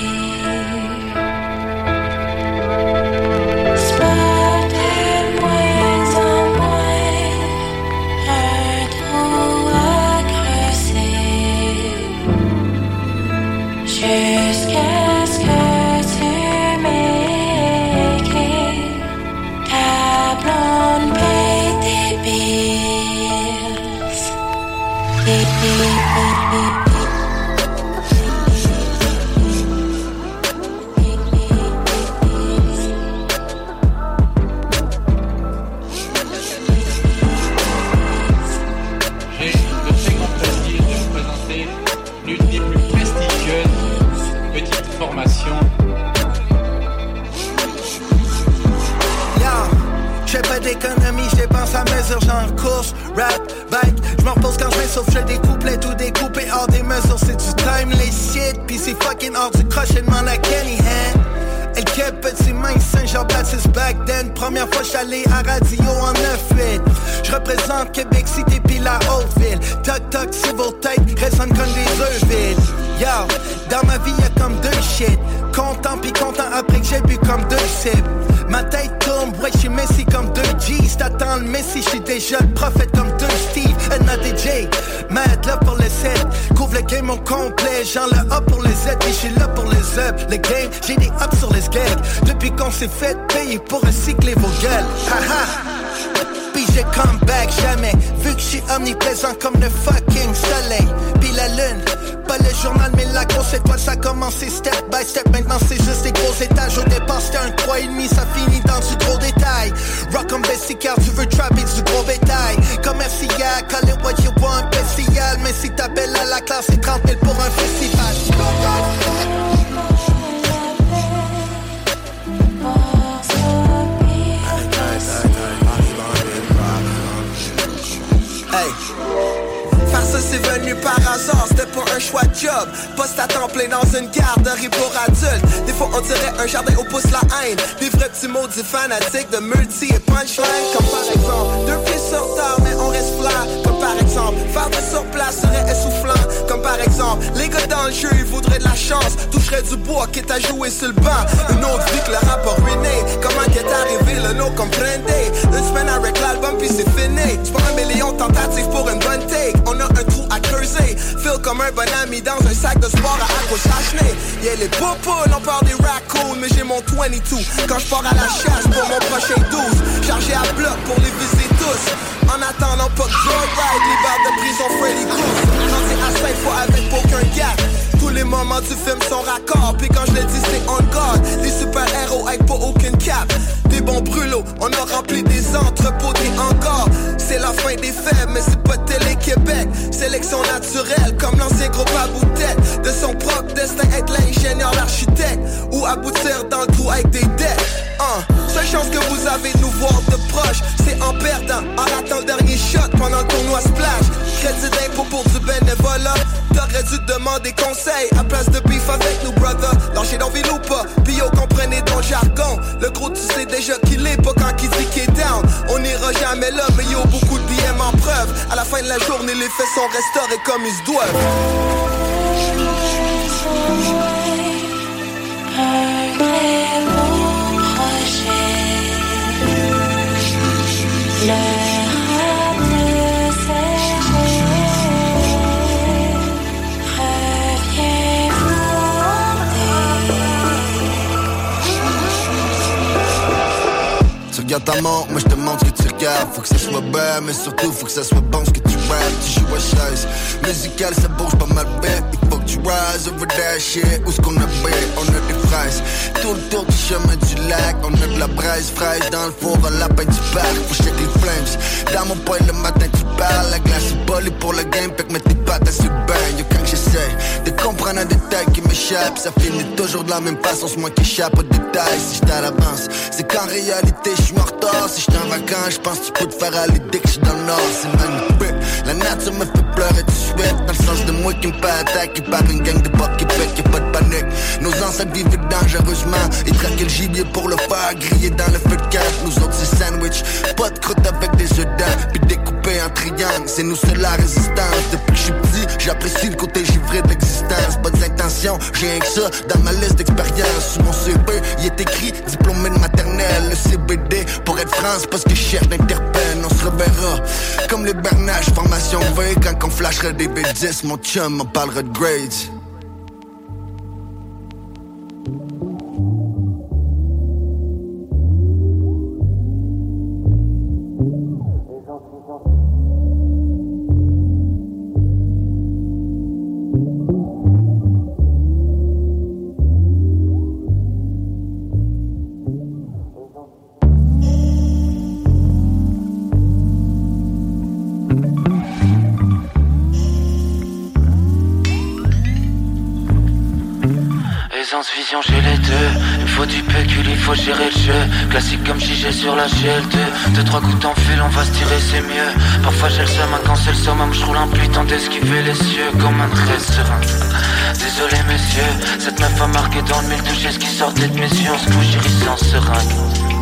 Sport de moins en moins, un trou à creuser, jusqu'à ce que tu m'écris. Ta blonde paye tes bills. J'ai le très grand plaisir de vous présenter l'une des plus prestigieuses petites formations. J'ai pas d'économie, je dépense à mesure, j'en course, rap, bike. Je m'en repose quand je m'essouffle, je des couplets tout découpés hors des mesures. C'est du timeless shit, pis c'est fucking hors du crochet, demande à Kenny Hand. Elle quête petit mince, Saint-Jean-Baptiste back then. Première fois j'suis allé à radio en 9-8. J'représente Québec City pis la Haute-Ville. Toc toc, civil tape, résonne comme des œufs vides. Yo, dans ma vie y'a comme deux shit. Content pis content après que j'ai bu comme deux sips. Ma tête tourne, ouais j'suis Messi comme deux G's. T'attends le Messi, j'suis déjà le prophète comme deux Steve. NADJ, mad là pour le set. Couvre le game au complet, genre le A pour les Z. Et j'suis là pour les up, le game, j'ai des ups sur les gags. Depuis qu'on s'est fait payer pour recycler vos gueules. Haha. Pis j'ai come back jamais. Vu que j'suis omniprésent comme le fucking soleil. Pis la lune, pas le journal mais la grosse étoile. Ça a commencé step by step. Maintenant c'est juste des gros étages. Au départ c'était un 3,5, ça finit dans du gros détail. Rock comme Bessie car tu veux trapper du gros bétail. Commercial, call it what you want, spécial. Mais si t'appelles à la classe c'est 30 000 pour un festival. Hey, faire ça c'est venu par hasard, c'était pas un choix de job. Poste à temps plein dans une garderie pour adultes. Des fois on dirait un jardin où pousse la haine. Des vrais petits maudits fanatiques de multi et punchline. Comme par exemple, 2 pieds sur terre mais on reste flat. Comme par exemple, faire de sur place serait essoufflant. Comme par exemple, les gars dans le jeu ils voudraient de la chance. Toucherait du bois quitte à jouer sur le banc. Une autre vie que le rap a ruiné. Comment qu'est arrivé le no comprende. Une semaine avec l'album puis c'est fini. C'est pas 1 million de tentatives pour une bonne take. On a un trou à creuser. Feel comme un bon ami dans un sac de sport à accroche-achenez. Yeah les poupoules on parle des raccoons. Mais j'ai mon 22 quand je pars à la chasse pour mon prochain 12. Chargé à bloc pour les viser tous. En attendant pas que Joyride libère de prison Freddy Cruz. Rendu à 5 fois avec aucun gars. Tous les moments du film sont raccords. Puis quand je le dis c'est on guard. Des super-héros avec pas aucune cap. Des bons brûlots, on a rempli des entrepôts, des hangars. C'est la fin des faits mais c'est pas de télékit. Québec. Sélection naturelle comme l'ancien groupe à bout-tête. De son propre destin, être l'ingénieur, l'architecte, ou aboutir dans le trou avec des dettes. Seule chance que vous avez de nous voir de proche, c'est en perdant, en ratant le dernier shot pendant le tournoi splash. Crédit d'impôt pour du bénévolat. T'aurais dû demander conseil à place de beef avec nous, brother. Lâchez dans ville ou pas, pis yo comprenez ton jargon. Le gros tu sais déjà qu'il est pas quand il dit qu'il est down. On n'ira jamais là, mais yo beaucoup de BM en preuve. À la fin de la journée, les faits sont restaurés comme ils se doivent. Tu regardes ta montre, moi je te montre ce que tu regardes. Faut que ça soit bas, mais surtout faut que ça soit bon ce que tu rappes. Tu joues à chaise musicale, ça bouge pas mal bête. Il faut que tu rise over that shit. Où est-ce qu'on a bête? On a des fraises tout le tour du chemin du lac. On a de la braise fraîche dans le four, un lapin du parc. Faut check les flames. Dans mon poing le matin tu parles. La glace est bolée pour le game, fait que mets tes pattes à sur le bain. Yo quand j'essaie de comprendre un détail qui m'échappe, ça finit toujours de la même façon, c'est moi qui échappe aux détails. Si j'étais à l'avance, c'est qu'en réalité j'suis en retard. Si j'étais en vacances, j'pense que tu peux te faire à l'idée que j'suis dans le nord. C'est magnifique, la nature me fait pleurer de suite. Dans le sens de moi qui me fait attaquer par une gang de potes qui fait qu'il y a pas de panique. Nos ancêtres vivaient dangereusement, ils traquaient le gibier pour le faire griller dans le feu de camp. Nous autres c'est sandwich, pas de croûte avec des œufs d'âne, puis découpé en triangle. C'est nous c'est la résistance. Depuis que j'suis petit, j'apprécie le côté givré de l'existence. Pas d'intention, j'ai rien que ça dans ma liste d'expérience. Sur mon CV, il est écrit diplômé de maternelle. Le CBD pour être France parce que je cherche d'interpelle. On se reverra comme les bernages, formation V. Quand on flashera des B10, mon chum on parlera de grades. Vision chez les deux, il faut du pécule, il faut gérer le jeu. Classique comme JG sur la GL2. 2-3 coups en fil, on va se tirer, c'est mieux. Parfois j'ai le seum, quand c'est le summum, je roule en pluie, tant d'esquiver les cieux comme un 13 serein. Désolé messieurs, cette meuf a marqué dans le mille touché ce qui sortait de mes yeux. On se couche iris sans seringue.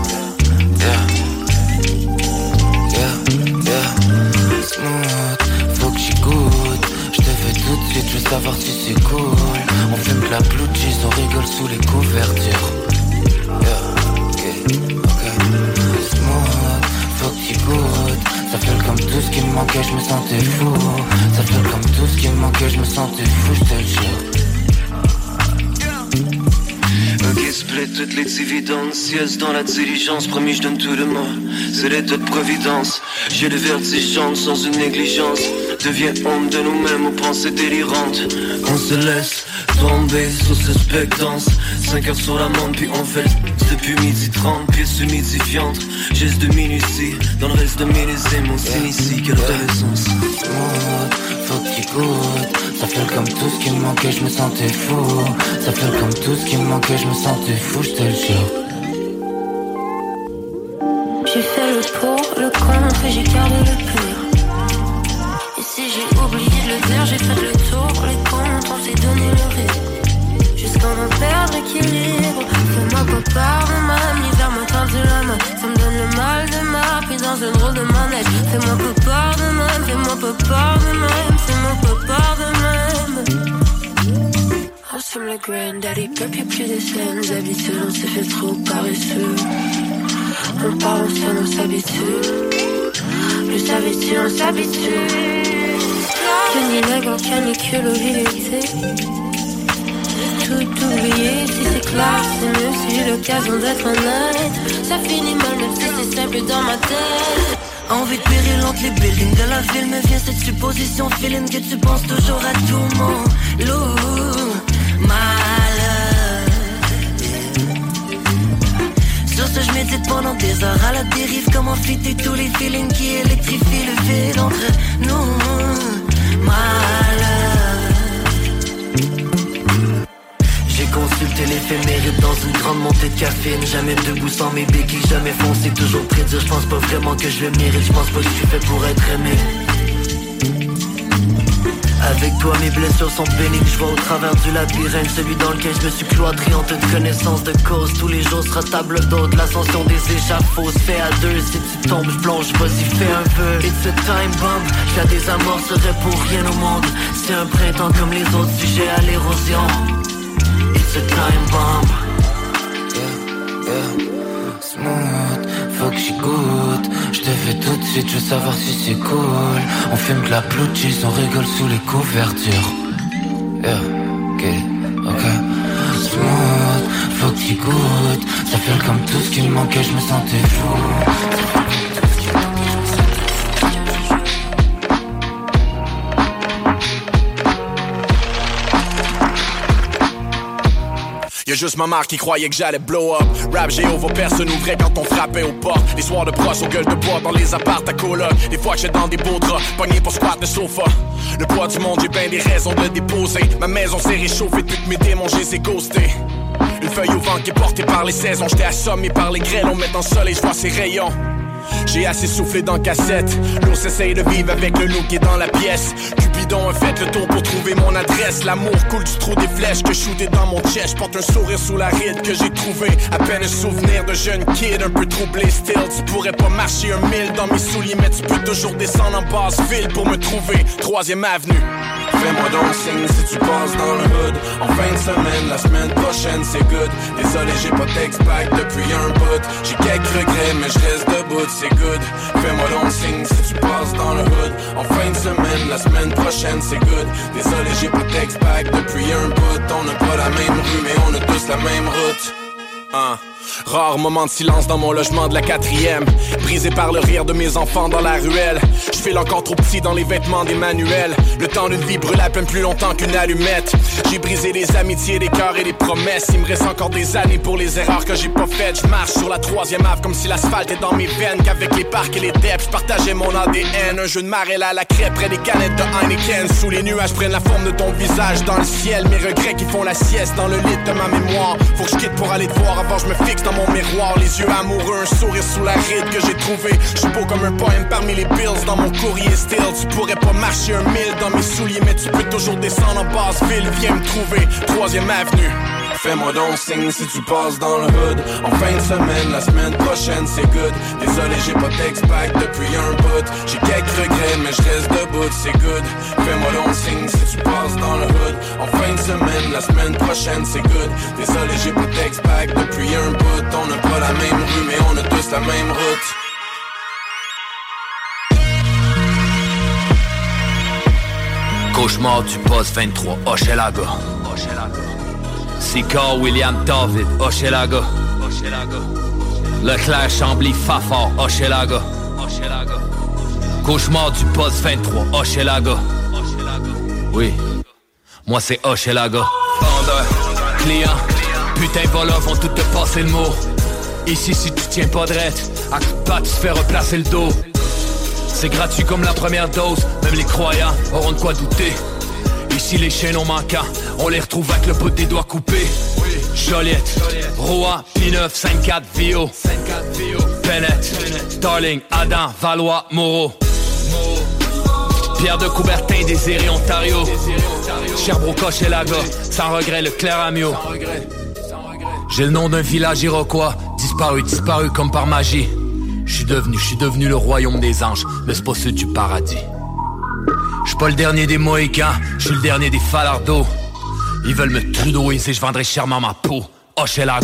Smooth, faut que j'y goûte. Je te fais tout de suite, je veux savoir si c'est cool. On fume que la blue cheese, on rigole sous les couvertures. Smooth, faut que tu goûtes. Ça fait comme tout ce qui me manquait, je me sentais fou. Ça fait comme tout ce qui me manquait, je me sentais fou, je te le jure. Ok, split toutes les dividendes, sieste dans la diligence, promis je donne tout le moi. C'est l'état de providence, j'ai le vertige sans une négligence. Devient honte de nous-mêmes aux pensées délirantes. On se laisse tomber sous suspectance. 5 heures sur la montre puis on fait depuis 12h30. Pièces humidifiantes, geste de minutie. Dans le reste de millésime on s'initie. Quelle renaissance. Faut que tu goûtes. Ça fait comme tout ce qui me manquait, je me sentais fou. Ça fait comme tout ce qui me manquait, je me sentais fou, je te le jure. J'ai fait le pour, le contre et j'ai gardé le pur. Et si j'ai oublié de le dire, j'ai fait le tour, les comptes, on s'est donné le rythme. Jusqu'à en perdre l'équilibre. Fais-moi pas pardon, l'hiver me teinte la main. Ça me donne le mal de ma pris dans un drôle de manège. Fais-moi pas pardon, fais-moi pas pardon, fais-moi pas pardon. Assume le granddaddy, peuple, y'a plus de scènes habitudes, on s'est fait trop paresseux. On part, on sonne, on s'habitue. Plus s'habitue, on s'habitue. Johnny Nègre en canicule au VVT. Tout oublier, si c'est clair, c'est mieux si j'ai l'occasion d'être honnête. Ça finit mal même si c'est simple dans ma tête. Envie de périr entre les buildings de la ville me vient cette supposition, feeling que tu penses toujours à tout mon loup. Malheur. Sur ce je médite pour pendant des heures à la dérive. Comment fitter tous les feelings qui électrifient le vide entre nous, malheur. J'ai consulté l'éphéméride dans une grande montée de caféine. Jamais debout sans mes béquilles, jamais foncé, toujours près de dire. J'pense pas vraiment que je le mérite, j'pense pas que je suis fait pour être aimé. Avec toi mes blessures sont bénignes, je vois au travers du labyrinthe, celui dans lequel je me suis cloîtré en toute connaissance de cause. Tous les jours sera table d'hôte, l'ascension des échafauds se fait à deux. Si tu tombes, je plonge, vas-y fais un vœu. It's a time bomb, la désamorcerait pour rien au monde. C'est un printemps comme les autres sujets à l'érosion. It's a time bomb. Smooth, faut que j'y goûte. Je te fais tout de suite, je veux savoir si c'est cool. On fume de la blue cheese, on rigole sous les couvertures. Yeah, ok. Smooth, faut que j'y goûte. Ça fait comme tout ce qui me manquait, je me sentais fou. Y'a juste ma mère qui croyait que j'allais blow up. Rap Jéhovah, personne ouvrait quand on frappait aux portes. Les soirs de proches aux gueules de bois dans les apparts à coloc. Des fois que j'étais dans des beaux draps, pogné pour squat de sofa. Le poids du monde, j'ai bien des raisons de le déposer. Ma maison s'est réchauffée depuis que mes démons, j'ai les ai ghostés. Une feuille au vent qui est portée par les saisons. J'étais assommé par les grêles, on met dans le soleil, je vois ses rayons. J'ai assez soufflé dans cassette. L'ours essaye de vivre avec le loup qui est dans la pièce. Cupidon a fait le tour pour trouver mon adresse. L'amour coule du trou des flèches que shooté dans mon chest. J'porte un sourire sous la ride que j'ai trouvé. À peine un souvenir de jeune kid un peu troublé. Still, tu pourrais pas marcher 1000 dans mes souliers, mais tu peux toujours descendre en basse ville pour me trouver. 3e avenue. Fais-moi donc signe si tu passes dans le hood. En fin de semaine, la semaine prochaine c'est good. Désolé j'ai pas d'ex-pack depuis un bout. J'ai quelques regrets mais je reste debout, c'est good. Fais-moi donc signe si tu passes dans le hood. En fin de semaine, la semaine prochaine c'est good. Désolé j'ai pas d'ex-pack depuis un bout. On n'a pas la même rue mais on a tous la même route. Rare moment de silence dans mon logement de la 4e. Brisé par le rire de mes enfants dans la ruelle. Je file encore trop petit dans les vêtements d'Emmanuel. Le temps d'une vie brûle à peine plus longtemps qu'une allumette. J'ai brisé des amitiés, des cœurs et des promesses. Il me reste encore des années pour les erreurs que j'ai pas faites. Je marche sur la 3e ave comme si l'asphalte était dans mes veines. Qu'avec les parcs et les depths, je partageais mon ADN. Un jeu de marelle à la crêpe près des canettes de Heineken. Sous les nuages prennent la forme de ton visage dans le ciel. Mes regrets qui font la sieste dans le lit de ma mémoire. Faut que je quitte pour aller te voir avant je me fixe dans mon miroir. Les yeux amoureux, un sourire sous la ride que j'ai trouvé. Je suis beau comme un poème parmi les bills dans mon courrier still. Tu pourrais pas marcher 1000 dans mes souliers, mais tu peux toujours descendre en basse ville. Viens me trouver, 3e avenue. Fais-moi donc signe si tu passes dans le hood. En fin de semaine, la semaine prochaine c'est good. Désolé j'ai pas d'ex-pack depuis un bout. J'ai quelques regrets mais je reste debout, c'est good. Fais-moi donc signe si tu passes dans le hood. En fin de semaine, la semaine prochaine c'est good. Désolé j'ai pas d'ex-pack depuis un bout. On n'a pas la même rue mais on a tous la même route. Cauchemar du poste 23, Hochelaga. Sicard William David, Hochelaga. Leclerc Chambly Fafard, Hochelaga. Cauchemar du poste 23, Hochelaga. Oui, moi c'est Hochelaga. Vendeur, client, putain voleurs vont tout te passer le mot. Ici si tu tiens pas drette, à coup de patte tu te fais replacer le dos. C'est gratuit comme la première dose, même les croyants auront de quoi douter. Ici les chaînons manquants, on les retrouve avec le bout des doigts coupés. Joliette, Rouen, P9, 5-4, Vio, Bennett, Darling, Adam, Valois, Moreau, Pierre de Coubertin, Désiré, Ontario, Sherbrooke, Hochelaga, sans regret, le Clair-Amio. J'ai le nom d'un village iroquois, disparu comme par magie. Je suis devenu le royaume des anges, mais c'est pas ceux du paradis. Je suis pas le dernier des Mohicans, je suis le dernier des Falardeaux. Ils veulent me trudeauiser, je vendrai chèrement ma peau. Hochelaga.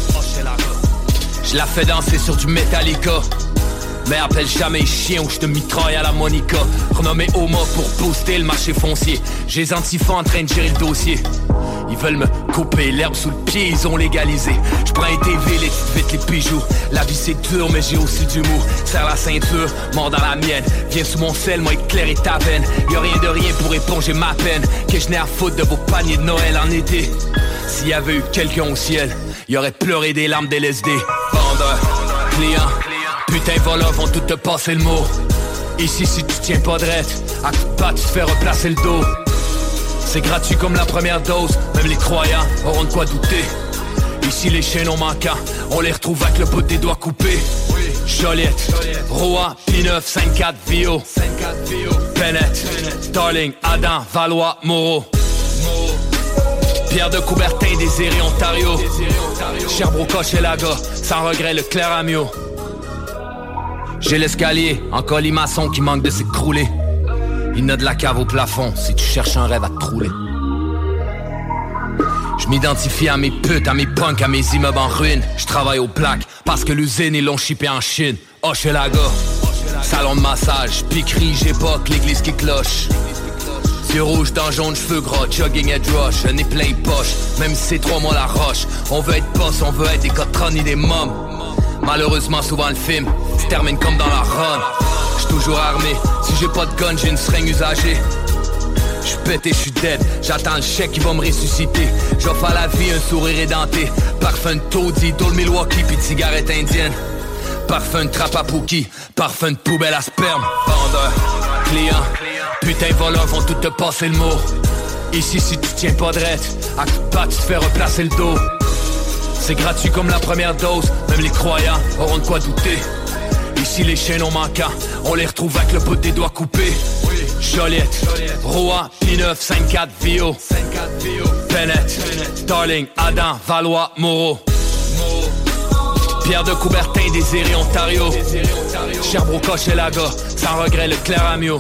Je la fais danser sur du Metallica. Mais appelle jamais chien ou je te mitraille à la Monica. Renommé Homo pour booster le marché foncier. J'ai les antifas en train de gérer le dossier. Ils veulent me couper l'herbe sous le pied, ils ont légalisé. Je prends un TV, les petites les bijoux. La vie c'est dur mais j'ai aussi du mou. Serre la ceinture, mort dans la mienne. Viens sous mon sel, moi éclairer ta veine. Y'a rien de rien pour éponger ma peine. Que je n'ai à foutre de vos paniers de Noël en été. S'il y avait eu quelqu'un au ciel, il aurait pleuré des larmes d'LSD. Vendeur, client. Putain, voleurs vont tout te passer le mot. Ici, si tu tiens pas drette, à coup de patte, tu te fais replacer le dos. C'est gratuit comme la première dose, même les croyants auront de quoi douter. Ici, les chaînons manquants, on les retrouve avec le bout des doigts coupés. Joliette, Rouen, P9, 5-4, Vio, Bennett, Darling, Adam, Valois, Moreau. Pierre de Coubertin, Désiré, Ontario. Sherbrooke, Hochelaga, sans regret, le Clair-Amio. J'ai l'escalier, en colimaçon qui manque de s'écrouler. Il n'a de la cave au plafond, si tu cherches un rêve à te trouler. Je m'identifie à mes putes, à mes punks, à mes immeubles en ruine. Je travaille aux plaques, parce que l'usine ils l'ont shippé en Chine. Hochelaga, salon de massage, piquerie, j'époque, l'église qui cloche. Yeux rouges dans jaune, cheveux gras, jogging head rush, nez plein poche. Même si c'est 3 mois la roche, on veut être boss, on veut être des cotrons ni des mômes. Malheureusement souvent le film se termine comme dans la run. J'suis toujours armé, si j'ai pas de gun j'ai une seringue usagée. J'suis pété, j'suis dead, j'attends le chèque qui va me ressusciter. J'offre à la vie un sourire édenté. Parfum de taudis, d'eau de Milwaukee pis de cigarette indienne. Parfum de trappe à Pookie, parfum de poubelle à sperme. Vendeur, client, putain voleurs vont tout te passer le mot. Ici si tu tiens pas drette, à coup de patte tu te fais replacer le dos. C'est gratuit comme la première dose, même les croyants auront de quoi douter. Ici les chaînons manquants, on les retrouve avec le bout des doigts coupés. Joliette, Rouen, P9, 5-4, Vio, Bennett, Darling, Adam, Valois, Moreau. Pierre de Coubertin, Désiré, Ontario. Sherbrooke, Hochelaga, sans regret, le Clair-Amio.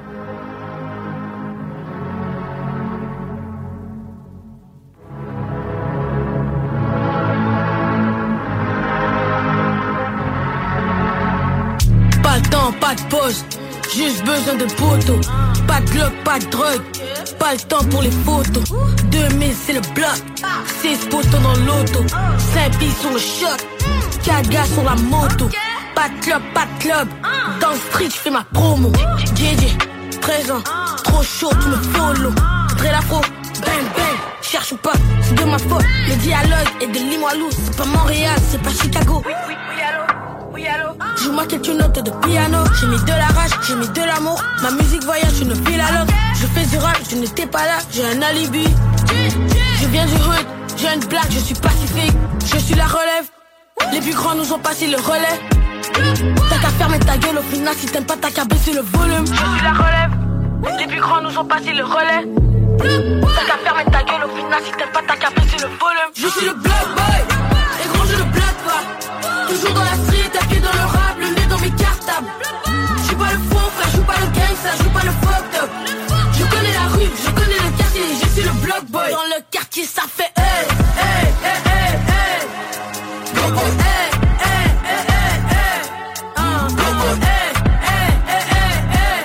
Pas de temps, pas de pause, juste besoin de poteaux. Pas de clope, pas de drogue, pas le temps pour les photos. 2000 c'est le bloc, 6 poteaux dans l'auto. 5 billes sur le choc, 4 gars sur la moto. Pas de club, dans le street j'fais ma promo. JJ, 13 ans, trop chaud tu me follow. Très l'afro, bang bang, cherche pas, c'est de ma faute. Le dialogue est de Limoilou, c'est pas Montréal, c'est pas Chicago. Joue-moi quelques notes de piano. J'ai mis de la rage, j'ai mis de l'amour. Ma musique voyage d'une ville à l'autre. Je fais du rap, je n'étais pas là, j'ai un alibi. Je viens du hood, j'ai une blague, je suis pacifique. Je suis la relève, les plus grands nous ont passé le relais. T'as qu'à fermer ta gueule, au final si t'aimes pas t'as qu'à baisser le volume. Je suis la relève, les plus grands nous ont passé le relais. T'as qu'à fermer ta gueule, au final si t'aimes pas t'as qu'à baisser le volume. Je suis le black boy, et gros je le blague pas. Toujours dans la street, t'as pied dans le rap, le nez dans mes cartables. J'suis pas le faux frère, j'joue pas le gangsta, j'joue pas le fucked up. Je connais la rue, je connais le quartier, je suis le block boy. Dans le quartier ça fait hey, hey, hey, hey, hey. Hey, hey, hey, hey, hey. Hey, hey, hey, hey,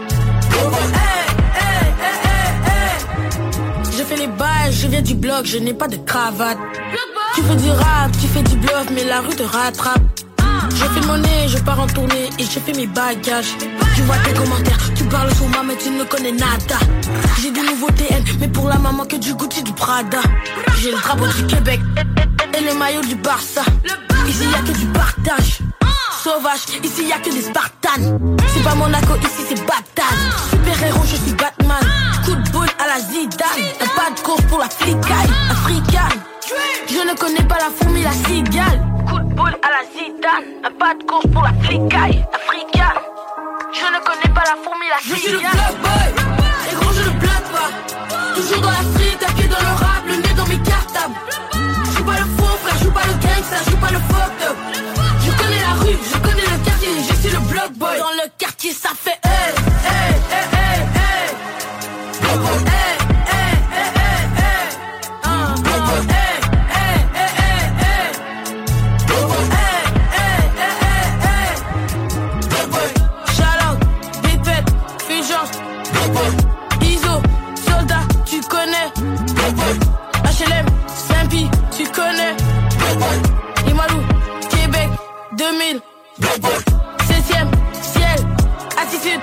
hey. Hey, hey, hey, hey, hey. Je fais les bails, je viens du bloc, je n'ai pas de cravate. Tu fais du rap, tu fais du bluff, mais la rue te rattrape. Je fais monnaie, je pars en tournée et je fais mes bagages. Tu vois tes commentaires, tu parles sur moi mais tu ne connais nada. J'ai des nouveaux TN, mais pour la maman que du Gucci, du Prada. J'ai le drapeau du Québec et le maillot du Barça. Ici y'a que du partage. Sauvage, ici y'a que des Spartans. C'est pas Monaco, ici c'est Bagdad. Super héros, je suis Batman. Coup de boule à la Zidane. Pas de course pour la flicaille, africaine. Je ne connais pas la fourmi, la cigale. Coup de boule à la Zidane. Pas de course pour la flicaille, africaine. Je ne connais pas la fourmi, la cigale. Je suis le black boy, et gros je le blague pas. Toujours dans la street, t'as pied dans le rap, le nez dans mes cartables. J'joue pas le faux frère, j'joue pas le gangsta, j'joue pas le fucked up. Je connais la rue, je connais le quartier, je suis le block boy. Dans le quartier ça fait hey, hey, hey, hey, hey. Hey, hey, hey, hey, hey. Hey, hey, hey, hey, hey. Hey, hey, hey, hey, hey. Shalom, vite fait, Fulgence, ISO, soldat, tu connais. HLM, Saint-Pi, tu connais. Limalou, Québec, 2000. 16e, ciel, attitude.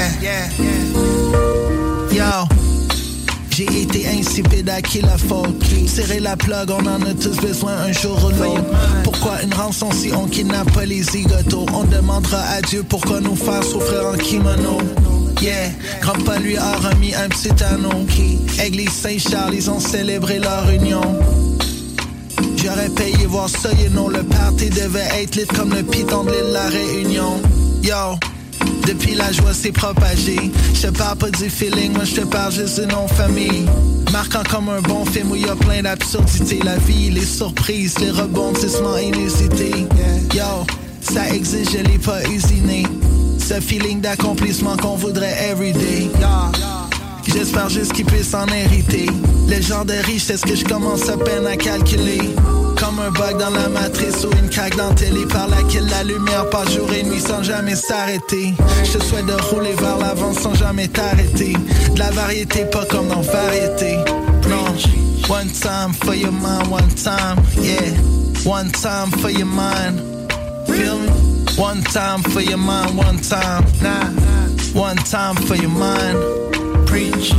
Yo, j'ai été insipide à qui la faute. Serrer la plug, on en a tous besoin un jour ou l'autre. Pourquoi une rançon si on kidnappe pas les zigotos? On demandera à Dieu pourquoi nous faire souffrir en kimono. Yeah, Grandpa lui a remis un petit anneau. Église Saint-Charles, ils ont célébré leur union. J'aurais payé voir ça, you know. Le party devait être lit comme le piton de l'île La Réunion. Yo, depuis la joie s'est propagée. Je te parle pas du feeling, moi je te parle juste d'une non-famille. Marquant comme un bon film où y a plein d'absurdités. La vie, les surprises, les rebondissements inusités. Yo, ça existe, je l'ai pas usiné. Ce feeling d'accomplissement qu'on voudrait everyday. J'espère juste qu'ils puissent en hériter. Le genre de richesse que je commence à peine à calculer. Comme un bug dans la matrice ou une craque dans la télé par laquelle la lumière passe jour et nuit sans jamais s'arrêter. Je te souhaite de rouler vers l'avant sans jamais t'arrêter. De la variété, pas comme dans variété. Non, one time for your mind, one time, yeah. One time for your mind, feel me? One time for your mind, one time, nah. One time for your mind, preach.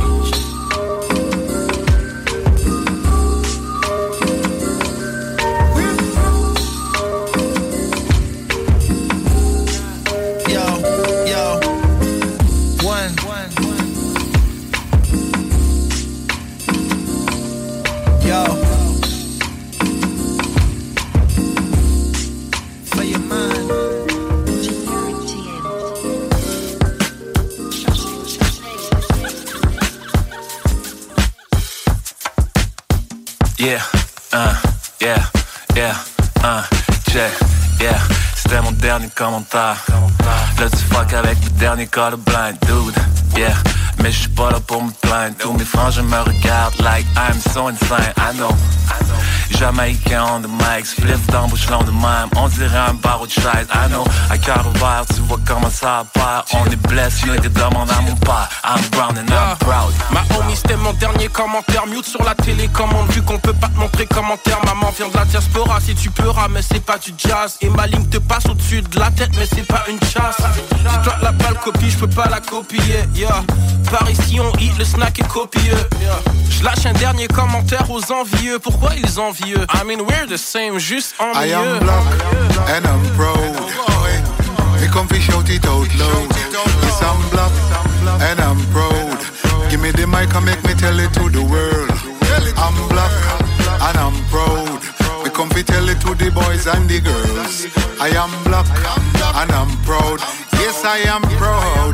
C'était mon dernier commentaire. Là tu fuck avec le dernier colorblind, dude. Yeah, mais j'suis pas là pour me plaindre. Tous mes frangins me regardent like I'm so insane. I know. Jamaïcain on the mic, spliff d'embauche long de même. On dirait un barreau de chaise, I know. À cœur ouvert, tu vois comment ça part. On est blessé, nigga, demande à mon père. I'm brown and I'm proud. Ma homie, c'était mon dernier commentaire. Mute sur la télécommande, vu qu'on peut pas te montrer commentaire. Maman vient de la diaspora, si tu peux mais c'est pas du jazz. Et ma ligne te passe au-dessus de la tête, mais c'est pas une chasse. Si toi la balle copie, j'peux pas la copier, yeah. Par ici on hit, le snack est copieux, yeah. J'lâche un dernier commentaire aux envieux. Pourquoi ils envieux? I mean we're the same, juste en mieux. I am black and I'm proud. Me come fi shout it out loud. Yes, I'm black and I'm proud. Give me the mic and make me tell it to the world. I'm black and I'm proud. Me come fi tell it to the boys and the girls. I am black and I'm proud. Yes, I am proud.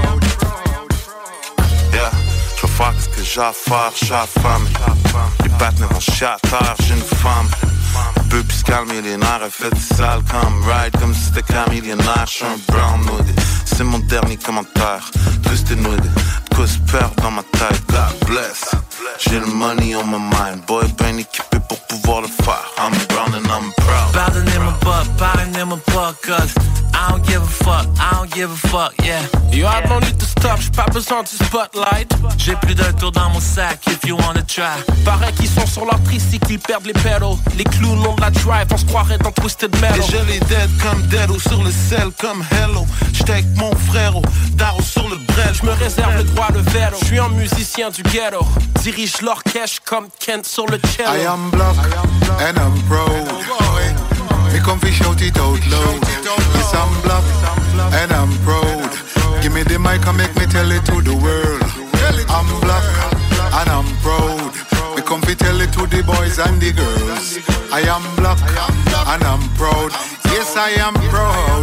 Yeah, je vais faire ce que j'ai à faire, chaque femme. Les battes ne vont chier à terre, j'ai une femme. Un peu plus calme, millionnaire, elle fait du sale comme ride, comme si c'était qu'un millionnaire, j'suis un brown noodle. C'est mon dernier commentaire, plus de noodle. De quoi se perdre dans ma tête, God bless. J'ai le money on my mind, boy ben équipé pour pouvoir le faire. I'm brown and I'm proud. Pardonnez-moi pas, cause I don't give a fuck, yeah. Yo, I don't need to stop, j'ai pas besoin du spotlight. J'ai plus d'un tour dans mon sac, if you wanna try. Paraît qu'ils sont sur leur tricycle, ils perdent les pedals. Les clowns ont de la drive, on se croirait dans Twisted Metal. Et je les dead comme dead ou sur le sel comme hello. J'étais avec mon frérot, Daro sur le brel. J'me réserve le droit de veto. J'suis un musicien du ghetto. Dirige l'orchestre comme Kent sur le cello. I am black and I'm proud. Me come fi shout it out loud. Yes, I'm black and I'm proud. Give me the mic and make me tell it to the world. I'm black and I'm proud. Me come fi tell it to the boys and the girls. I am black and I'm proud. Yes, I am proud.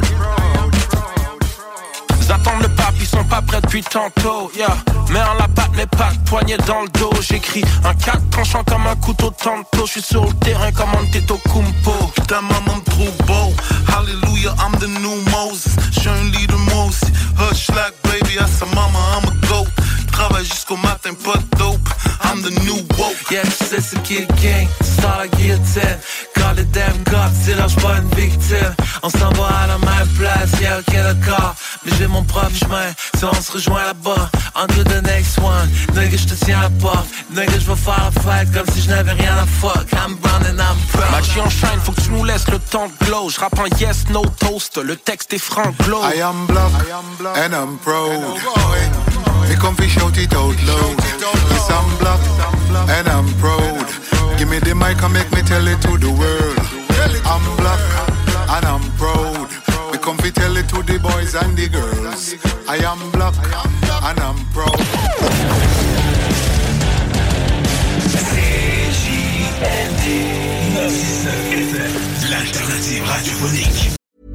Ils attendent le pape, ils sont pas prêts depuis tantôt, yeah. Mais en la patte, les pattes, poignets dans le dos. J'écris un 4 tranchant comme un couteau tantôt. J'suis sur le terrain comme Antetokounmpo. Ta maman me trouve beau, hallelujah, I'm the new Moses. J'suis un leader moi aussi, hush like baby, à sa maman, I'm a goat. Travaille jusqu'au matin, pas de dope, I'm the new woke. Yeah, tu sais ce qui est gang, star la guillotine. Quand les damn cops, c'est lâche pas une victime. On s'en va à la même place, yeah, ok d'accord. Mais j'ai mon propre chemin. Si on se rejoint là-bas, on to the next one. Nigga, je te tiens la porte. Nigga, je vais faire la fête comme si je n'avais rien à fuck. I'm brown and I'm proud. Machi en shine, faut que tu nous laisses le temps de glow. Je rappe en yes, no toast, le texte est franc-glow. I am black and I'm proud. Me come fi shout it out loud. Yes, I'm black and I'm proud. Give me the mic and make me tell it to the world. I'm black and I'm proud. Me come fi tell it to the boys and the girls. I am black and I'm proud. CJMD 969 FM, l'alternative radiophonique.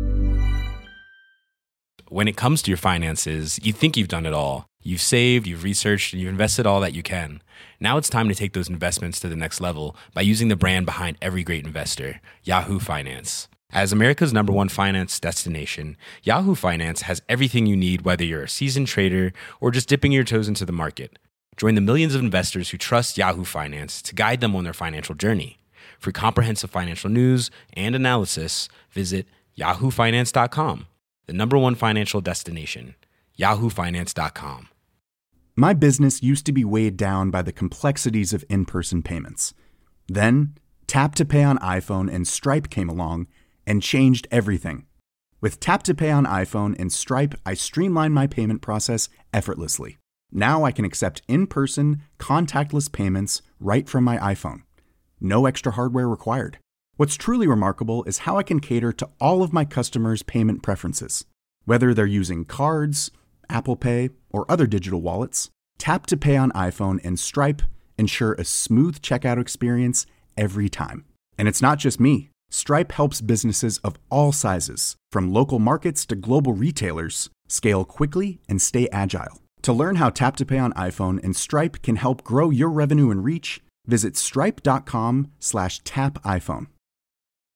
When it comes to your finances, you think you've done it all. You've saved, you've researched, and you've invested all that you can. Now it's time to take those investments to the next level by using the brand behind every great investor, Yahoo Finance. As America's #1 finance destination, Yahoo Finance has everything you need, whether you're a seasoned trader or just dipping your toes into the market. Join the millions of investors who trust Yahoo Finance to guide them on their financial journey. For comprehensive financial news and analysis, visit yahoofinance.com, the #1 financial destination, yahoofinance.com. My business used to be weighed down by the complexities of in-person payments. Then, Tap to Pay on iPhone and Stripe came along and changed everything. With Tap to Pay on iPhone and Stripe, I streamlined my payment process effortlessly. Now I can accept in-person, contactless payments right from my iPhone. No extra hardware required. What's truly remarkable is how I can cater to all of my customers' payment preferences. Whether they're using cards, Apple Pay, or other digital wallets, Tap to Pay on iPhone and Stripe ensure a smooth checkout experience every time. And it's not just me. Stripe helps businesses of all sizes, from local markets to global retailers, scale quickly and stay agile. To learn how Tap to Pay on iPhone and Stripe can help grow your revenue and reach, visit stripe.com/tapiphone.